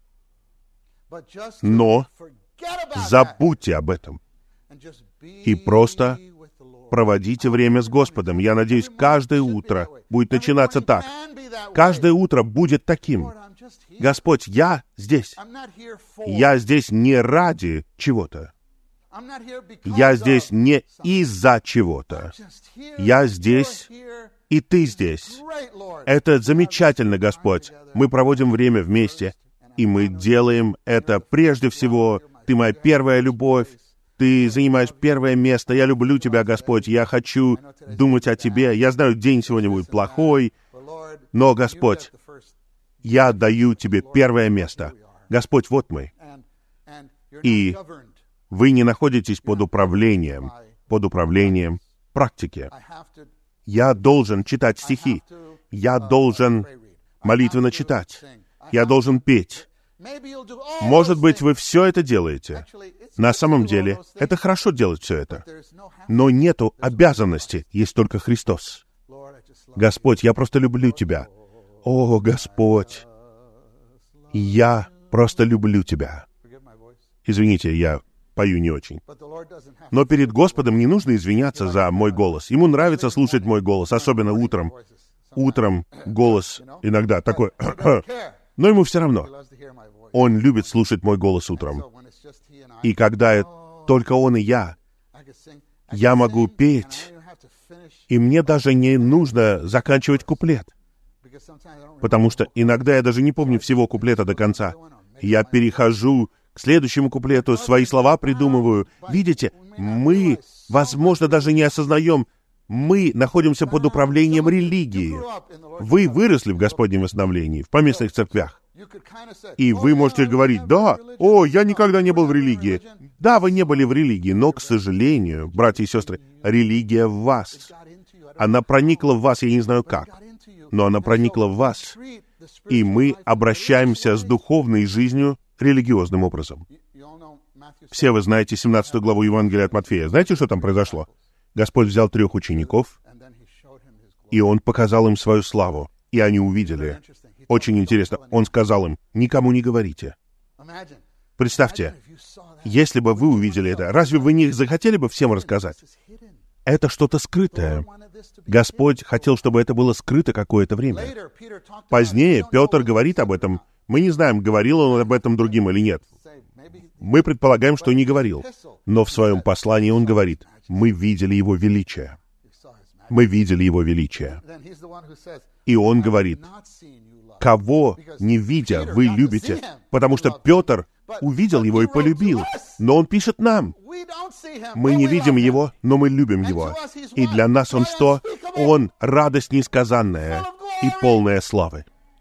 [SPEAKER 1] Но забудьте об этом и просто проводите время с Господом. Я надеюсь, каждое утро будет начинаться так. Каждое утро будет таким. Господь, я здесь. Я здесь не ради чего-то. Я здесь не из-за чего-то. Я здесь, и Ты здесь. Это замечательно, Господь. Мы проводим время вместе, и мы делаем это прежде всего. Ты моя первая любовь. Ты занимаешь первое место. Я люблю Тебя, Господь. Я хочу думать о Тебе. Я знаю, день сегодня будет плохой, но, Господь, я даю Тебе первое место. Господь, вот мы. И вы не находитесь под управлением, под управлением практики. Я должен читать стихи. Я должен молитвенно читать. Я должен петь. Может быть, вы все это делаете. На самом деле, это хорошо делать все это. Но нету обязанности, есть только Христос. Господь, я просто люблю Тебя. О, Господь, я просто люблю Тебя. Извините, я пою не очень. Но перед Господом не нужно извиняться за мой голос. Ему нравится слушать мой голос, особенно утром. Утром голос иногда такой... Но ему все равно. Он любит слушать мой голос утром. И когда только он и я, я могу петь, и мне даже не нужно заканчивать куплет. Потому что иногда я даже не помню всего куплета до конца. Я перехожу к следующему куплету, свои слова придумываю. Видите, мы, возможно, даже не осознаем, мы находимся под управлением религии. Вы выросли в Господнем восстановлении, в поместных церквях. И вы можете говорить, да, о, я никогда не был в религии. Да, вы не были в религии, но, к сожалению, братья и сестры, религия в вас. Она проникла в вас, я не знаю как, но она проникла в вас, и мы обращаемся с духовной жизнью религиозным образом. Все вы знаете семнадцатую главу Евангелия от Матфея. Знаете, что там произошло? Господь взял трех учеников, и Он показал им свою славу, и они увидели. Очень интересно, Он сказал им, никому не говорите. Представьте, если бы вы увидели это, разве вы не захотели бы всем рассказать? Это что-то скрытое. Господь хотел, чтобы это было скрыто какое-то время. Позднее Петр говорит об этом. Мы не знаем, говорил он об этом другим или нет. Мы предполагаем, что не говорил. Но в своем послании он говорит, мы видели Его величие. Мы видели Его величие. И он говорит, кого не видя, вы любите, потому что Петр увидел Его и полюбил. Но он пишет нам. Мы не видим Его, но мы любим Его. И для нас Он что? Он радость несказанная и полная славы.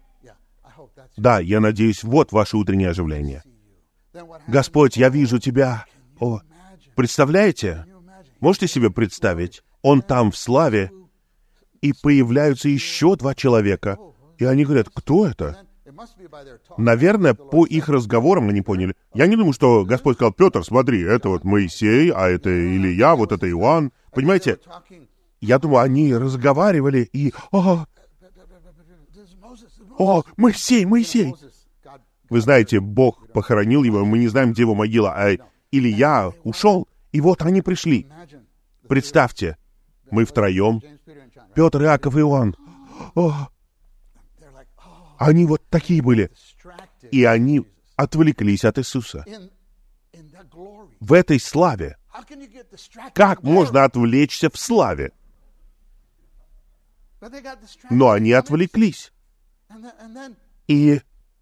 [SPEAKER 1] Да, я надеюсь, вот ваше утреннее оживление. Господь, я вижу Тебя. О, представляете? Можете себе представить? Он там в славе, и появляются еще два человека. И они говорят, кто это? Наверное, по их разговорам они поняли. Я не думаю, что Господь сказал, Петр, смотри, это вот Моисей, а это Илия, вот это Иоанн. Понимаете? Я думаю, они разговаривали и... О, о, Моисей, Моисей! Вы знаете, Бог похоронил его, мы не знаем, где его могила, а Илия ушел, и вот они пришли. Представьте, мы втроем, Петр, Иаков и Иоанн. О, они вот такие были. И они отвлеклись от Иисуса. В этой славе. Как можно отвлечься в славе? Но они отвлеклись. И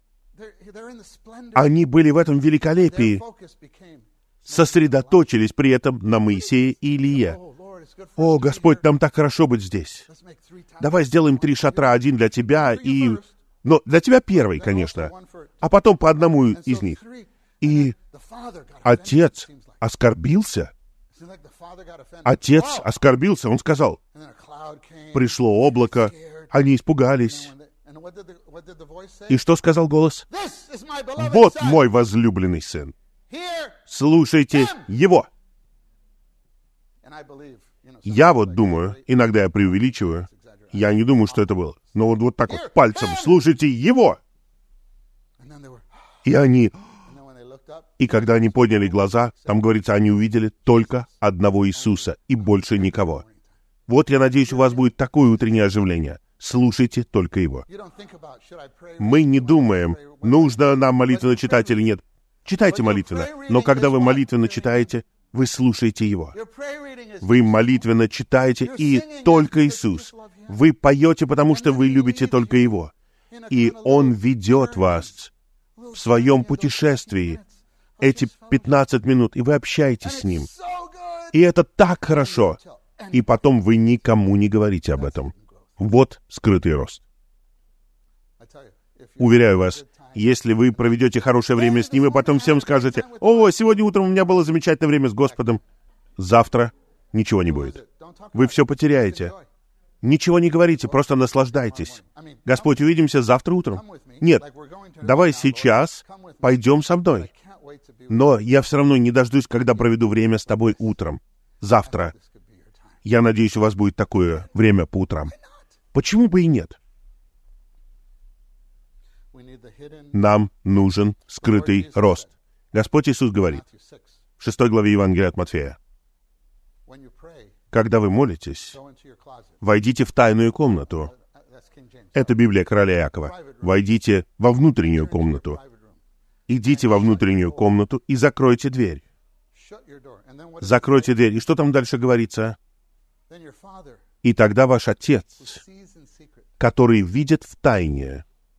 [SPEAKER 1] они были в этом великолепии, сосредоточились при этом на Моисее и Илие. О, Господь, нам так хорошо быть здесь. Давай сделаем три шатра, один для Тебя и... Но для Тебя первый, конечно, а потом по одному из них. И Отец оскорбился. Отец оскорбился, Он сказал, пришло облако, они испугались. И что сказал голос? Вот мой возлюбленный сын. Слушайте его. Я вот думаю, иногда я преувеличиваю, я не думаю, что это было, но вот, вот так вот пальцем, слушайте его. И они... И когда они подняли глаза, там говорится, они увидели только одного Иисуса и больше никого. Вот я надеюсь, у вас будет такое утреннее оживление. Слушайте только Его. Мы не думаем, нужно нам молитвенно читать или нет. Читайте молитвенно, но когда вы молитвенно читаете, вы слушаете Его. Вы молитвенно читаете, и только Иисус. Вы поете, потому что вы любите только Его. И Он ведет вас в своем путешествии эти пятнадцать минут, и вы общаетесь с Ним. И это так хорошо. И потом вы никому не говорите об этом. Вот скрытый рост. Уверяю вас, если вы проведете хорошее время с Ним, и потом всем скажете, «О, сегодня утром у меня было замечательное время с Господом», завтра ничего не будет. Вы все потеряете. Ничего не говорите, просто наслаждайтесь. Господь, увидимся завтра утром. Нет, давай сейчас пойдем со мной. Но я все равно не дождусь, когда проведу время с тобой утром. Завтра. Я надеюсь, у вас будет такое время по утрам. Почему бы и нет? Нам нужен скрытый рост. Господь Иисус говорит в шестой главе Евангелия от Матфея: когда вы молитесь, войдите в тайную комнату. Это Библия короля Иакова. Войдите во внутреннюю комнату. Идите во внутреннюю комнату и закройте дверь. Закройте дверь. И что там дальше говорится? И тогда ваш Отец, который видит в тайне.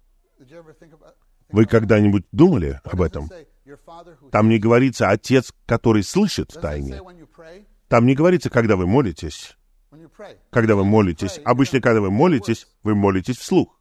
[SPEAKER 1] Вы когда-нибудь думали об этом? Там не говорится «Отец, который слышит в тайне». Там не говорится, когда вы молитесь. Когда вы молитесь. Обычно, когда вы молитесь, вы молитесь вслух.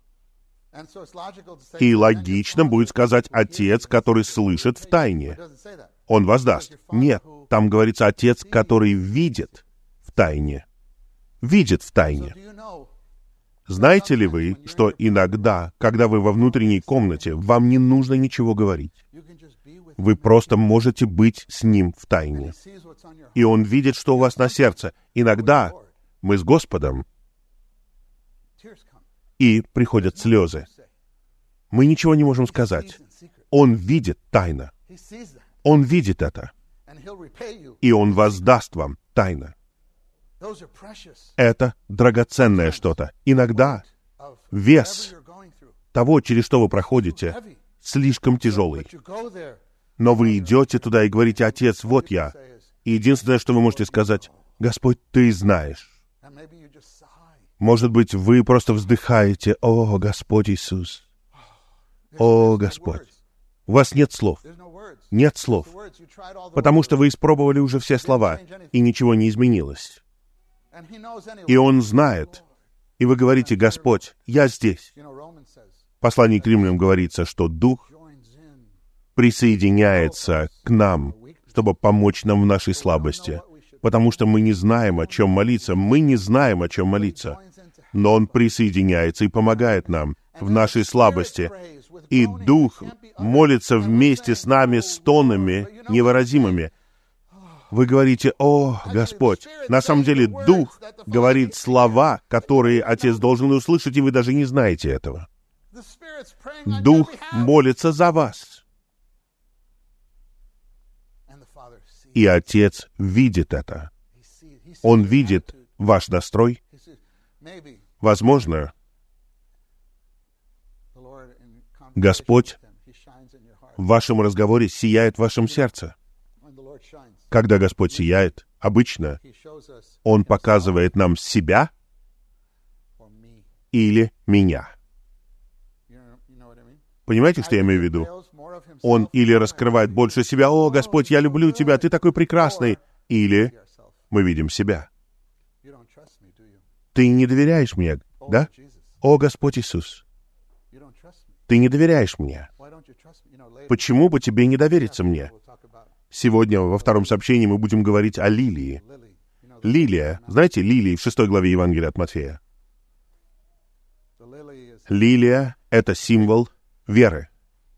[SPEAKER 1] И логично будет сказать «Отец, который слышит в тайне». Он воздаст. Нет, там говорится «Отец, который видит в тайне». Видит в тайне. Знаете ли вы, что иногда, когда вы во внутренней комнате, вам не нужно ничего говорить? Вы просто можете быть с Ним в тайне. И Он видит, что у вас на сердце. Иногда мы с Господом, и приходят слезы. Мы ничего не можем сказать. Он видит тайно. Он видит это. И Он воздаст вам тайно. Это драгоценное что-то. Иногда вес того, через что вы проходите, слишком тяжелый. Но вы идете туда и говорите: «Отец, вот я». И единственное, что вы можете сказать: «Господь, Ты знаешь». Может быть, вы просто вздыхаете: «О, Господь Иисус! О, Господь!» У вас нет слов. Нет слов. Потому что вы испробовали уже все слова, и ничего не изменилось. И Он знает. И вы говорите: «Господь, я здесь». В послании к Римлянам говорится, что Дух присоединяется к нам, чтобы помочь нам в нашей слабости. Потому что мы не знаем, о чем молиться. Мы не знаем, о чем молиться. Но Он присоединяется и помогает нам в нашей слабости. И Дух молится вместе с нами стонами невыразимыми. Вы говорите: «О, Господь!» На самом деле Дух говорит слова, которые Отец должен услышать, и вы даже не знаете этого. Дух молится за вас. И Отец видит это. Он видит ваш настрой. Возможно, Господь в вашем разговоре сияет в вашем сердце. Когда Господь сияет, обычно Он показывает нам себя или меня. Понимаете, что я имею в виду? Он или раскрывает больше себя: «О, Господь, я люблю Тебя, Ты такой прекрасный». Или мы видим себя. Ты не доверяешь мне, да? О, Господь Иисус, Ты не доверяешь мне. Почему бы Тебе не довериться мне? Сегодня во втором сообщении мы будем говорить о лилии. Лилия. Знаете, лилии в шестой главе Евангелия от Матфея. Лилия — это символ веры.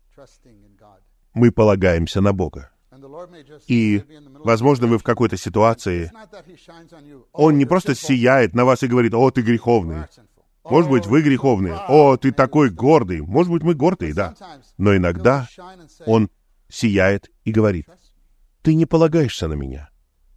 [SPEAKER 1] Мы полагаемся на Бога. И, возможно, вы в какой-то ситуации, Он не просто сияет на вас и говорит: «О, ты греховный». Может быть, вы греховные. «О, ты такой гордый». Может быть, мы гордые, да. Но иногда Он сияет и говорит: «Ты не полагаешься на меня.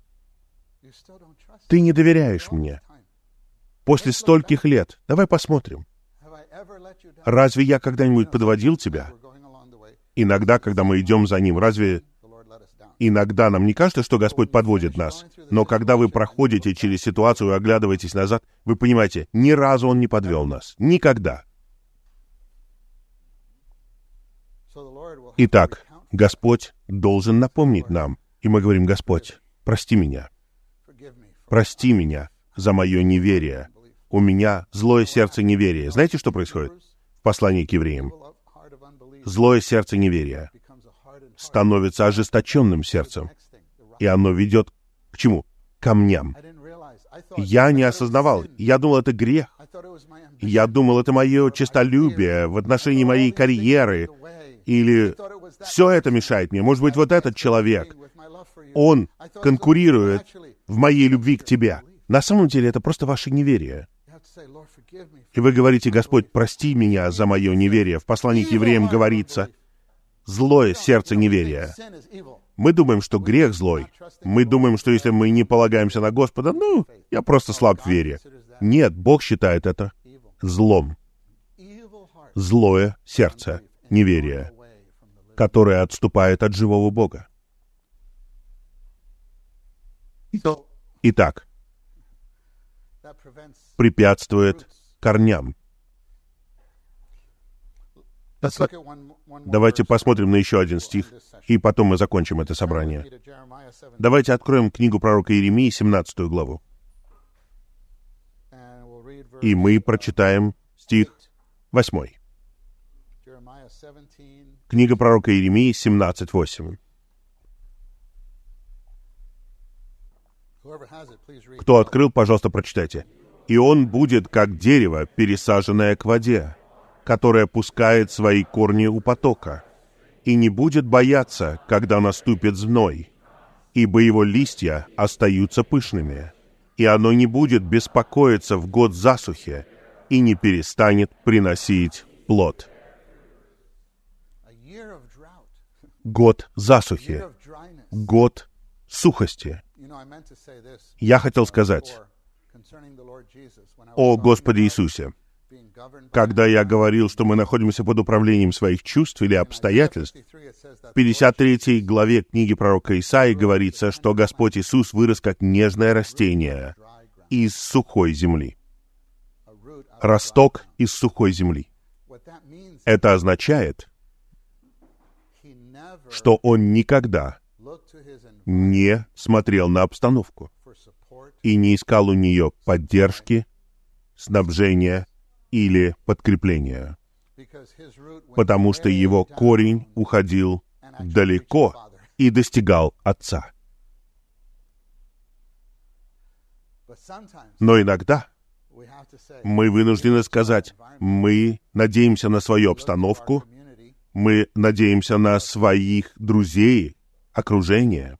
[SPEAKER 1] Ты не доверяешь мне. После стольких лет. Давай посмотрим. Разве я когда-нибудь подводил тебя?» Иногда, когда мы идем за Ним, разве иногда нам не кажется, что Господь подводит нас? Но когда вы проходите через ситуацию и оглядываетесь назад, вы понимаете, ни разу Он не подвел нас. Никогда. Итак, Господь должен напомнить нам. И мы говорим: «Господь, прости меня. Прости меня за мое неверие. У меня злое сердце неверия». Знаете, что происходит в послании к евреям? Злое сердце неверия становится ожесточенным сердцем, и оно ведет к чему? Камням. Я не осознавал. Я думал, это грех. Я думал, это мое честолюбие в отношении моей карьеры. Или все это мешает мне. Может быть, вот этот человек, он конкурирует в моей любви к тебе. На самом деле, это просто ваше неверие. И вы говорите: Господь, прости меня за мое неверие. В послании к евреям говорится: злое сердце неверия. Мы думаем, что грех злой. Мы думаем, что если мы не полагаемся на Господа, ну, я просто слаб в вере. Нет, Бог считает это злом. Злое сердце неверия, которое отступает от живого Бога. Итак, препятствует корням. Давайте посмотрим на еще один стих, и потом мы закончим это собрание. Давайте откроем книгу пророка Иеремии, семнадцатую главу. И мы прочитаем стих восьмой. Книга пророка Иеремии, семнадцать восемь. Кто открыл, пожалуйста, прочитайте. «И он будет, как дерево, пересаженное к воде, которое пускает свои корни у потока, и не будет бояться, когда наступит зной, ибо его листья остаются пышными, и оно не будет беспокоиться в год засухи и не перестанет приносить плод». Год засухи, год сухости. Я хотел сказать о Господе Иисусе. Когда я говорил, что мы находимся под управлением своих чувств или обстоятельств, в пятьдесят третьей главе книги пророка Исаии говорится, что Господь Иисус вырос как нежное растение из сухой земли. Росток из сухой земли. Это означает, что Он никогда не смотрел на обстановку и не искал у нее поддержки, снабжения или подкрепления, потому что его корень уходил далеко и достигал Отца. Но иногда мы вынуждены сказать: мы надеемся на свою обстановку, мы надеемся на своих друзей, окружение.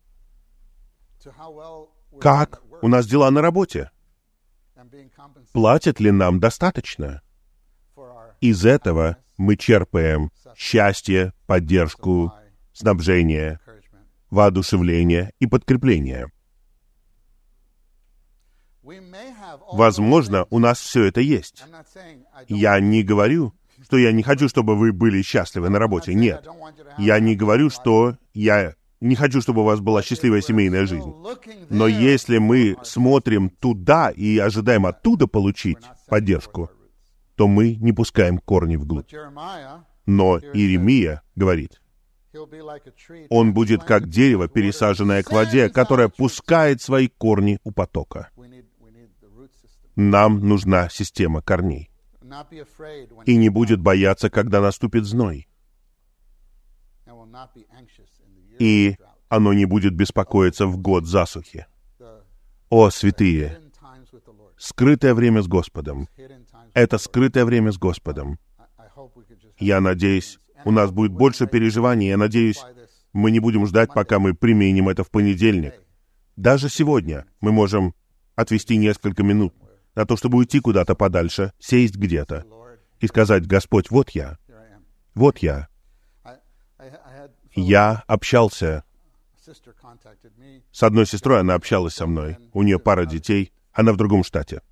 [SPEAKER 1] Как у нас дела на работе? Платят ли нам достаточно? Из этого мы черпаем счастье, поддержку, снабжение, воодушевление и подкрепление. Возможно, у нас все это есть. Я не говорю, что я не хочу, чтобы вы были счастливы на работе. Нет. Я не говорю, что я не хочу, чтобы у вас была счастливая семейная жизнь. Но если мы смотрим туда и ожидаем оттуда получить поддержку, то мы не пускаем корни вглубь. Но Иеремия говорит: он будет как дерево, пересаженное к воде, которое пускает свои корни у потока. Нам нужна система корней. И не будет бояться, когда наступит зной. И оно не будет беспокоиться в год засухи. О, святые! Скрытое время с Господом. Это скрытое время с Господом. Я надеюсь, у нас будет больше переживаний. Я надеюсь, мы не будем ждать, пока мы применим это в понедельник. Даже сегодня мы можем отвести несколько минут на то, чтобы уйти куда-то подальше, сесть где-то и сказать: Господь, вот я, вот я. Я общался с одной сестрой, она общалась со мной, у нее пара детей, она в другом штате.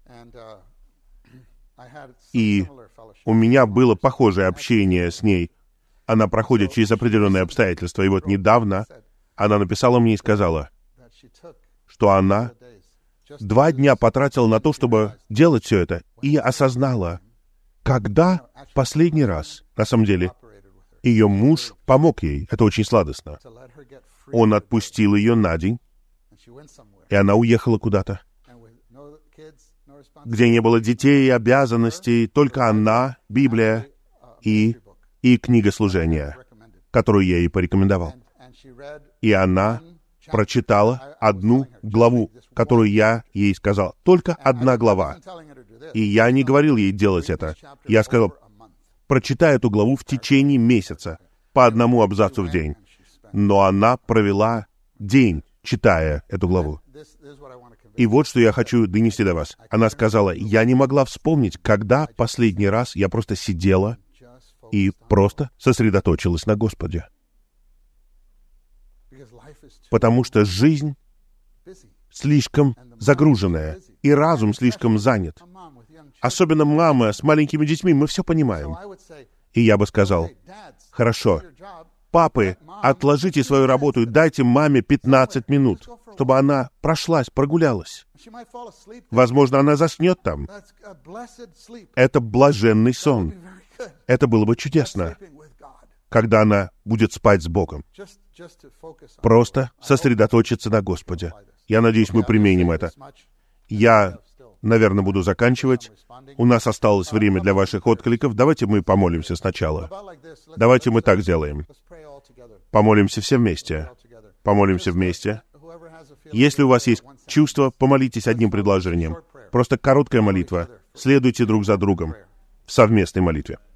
[SPEAKER 1] И у меня было похожее общение с ней. Она проходит через определенные обстоятельства, и вот недавно она написала мне и сказала, что она два дня потратила на то, чтобы делать все это, и осознала, когда последний раз, на самом деле, ее муж помог ей. Это очень сладостно. Он отпустил ее на день, и она уехала куда-то, где не было детей и обязанностей, только она, Библия и, и книга служения, которую я ей порекомендовал. И она прочитала одну главу, которую я ей сказал. Только одна глава. И я не говорил ей делать это. Я сказал, прочитай эту главу в течение месяца, по одному абзацу в день. Но она провела день, читая эту главу. И вот что я хочу донести до вас. Она сказала, я не могла вспомнить, когда последний раз я просто сидела и просто сосредоточилась на Господе. Потому что жизнь слишком загруженная, и разум слишком занят. Особенно мамы с маленькими детьми, мы все понимаем. И я бы сказал, хорошо, папы, отложите свою работу и дайте маме пятнадцать минут, чтобы она прошлась, прогулялась. Возможно, она заснет там. Это блаженный сон. Это было бы чудесно, когда она будет спать с Богом. Просто сосредоточиться на Господе. Я надеюсь, мы применим это. Я, наверное, буду заканчивать. У нас осталось время для ваших откликов. Давайте мы помолимся сначала. Давайте мы так сделаем. Помолимся все вместе. Помолимся вместе. Если у вас есть чувство, помолитесь одним предложением. Просто короткая молитва. Следуйте друг за другом в совместной молитве.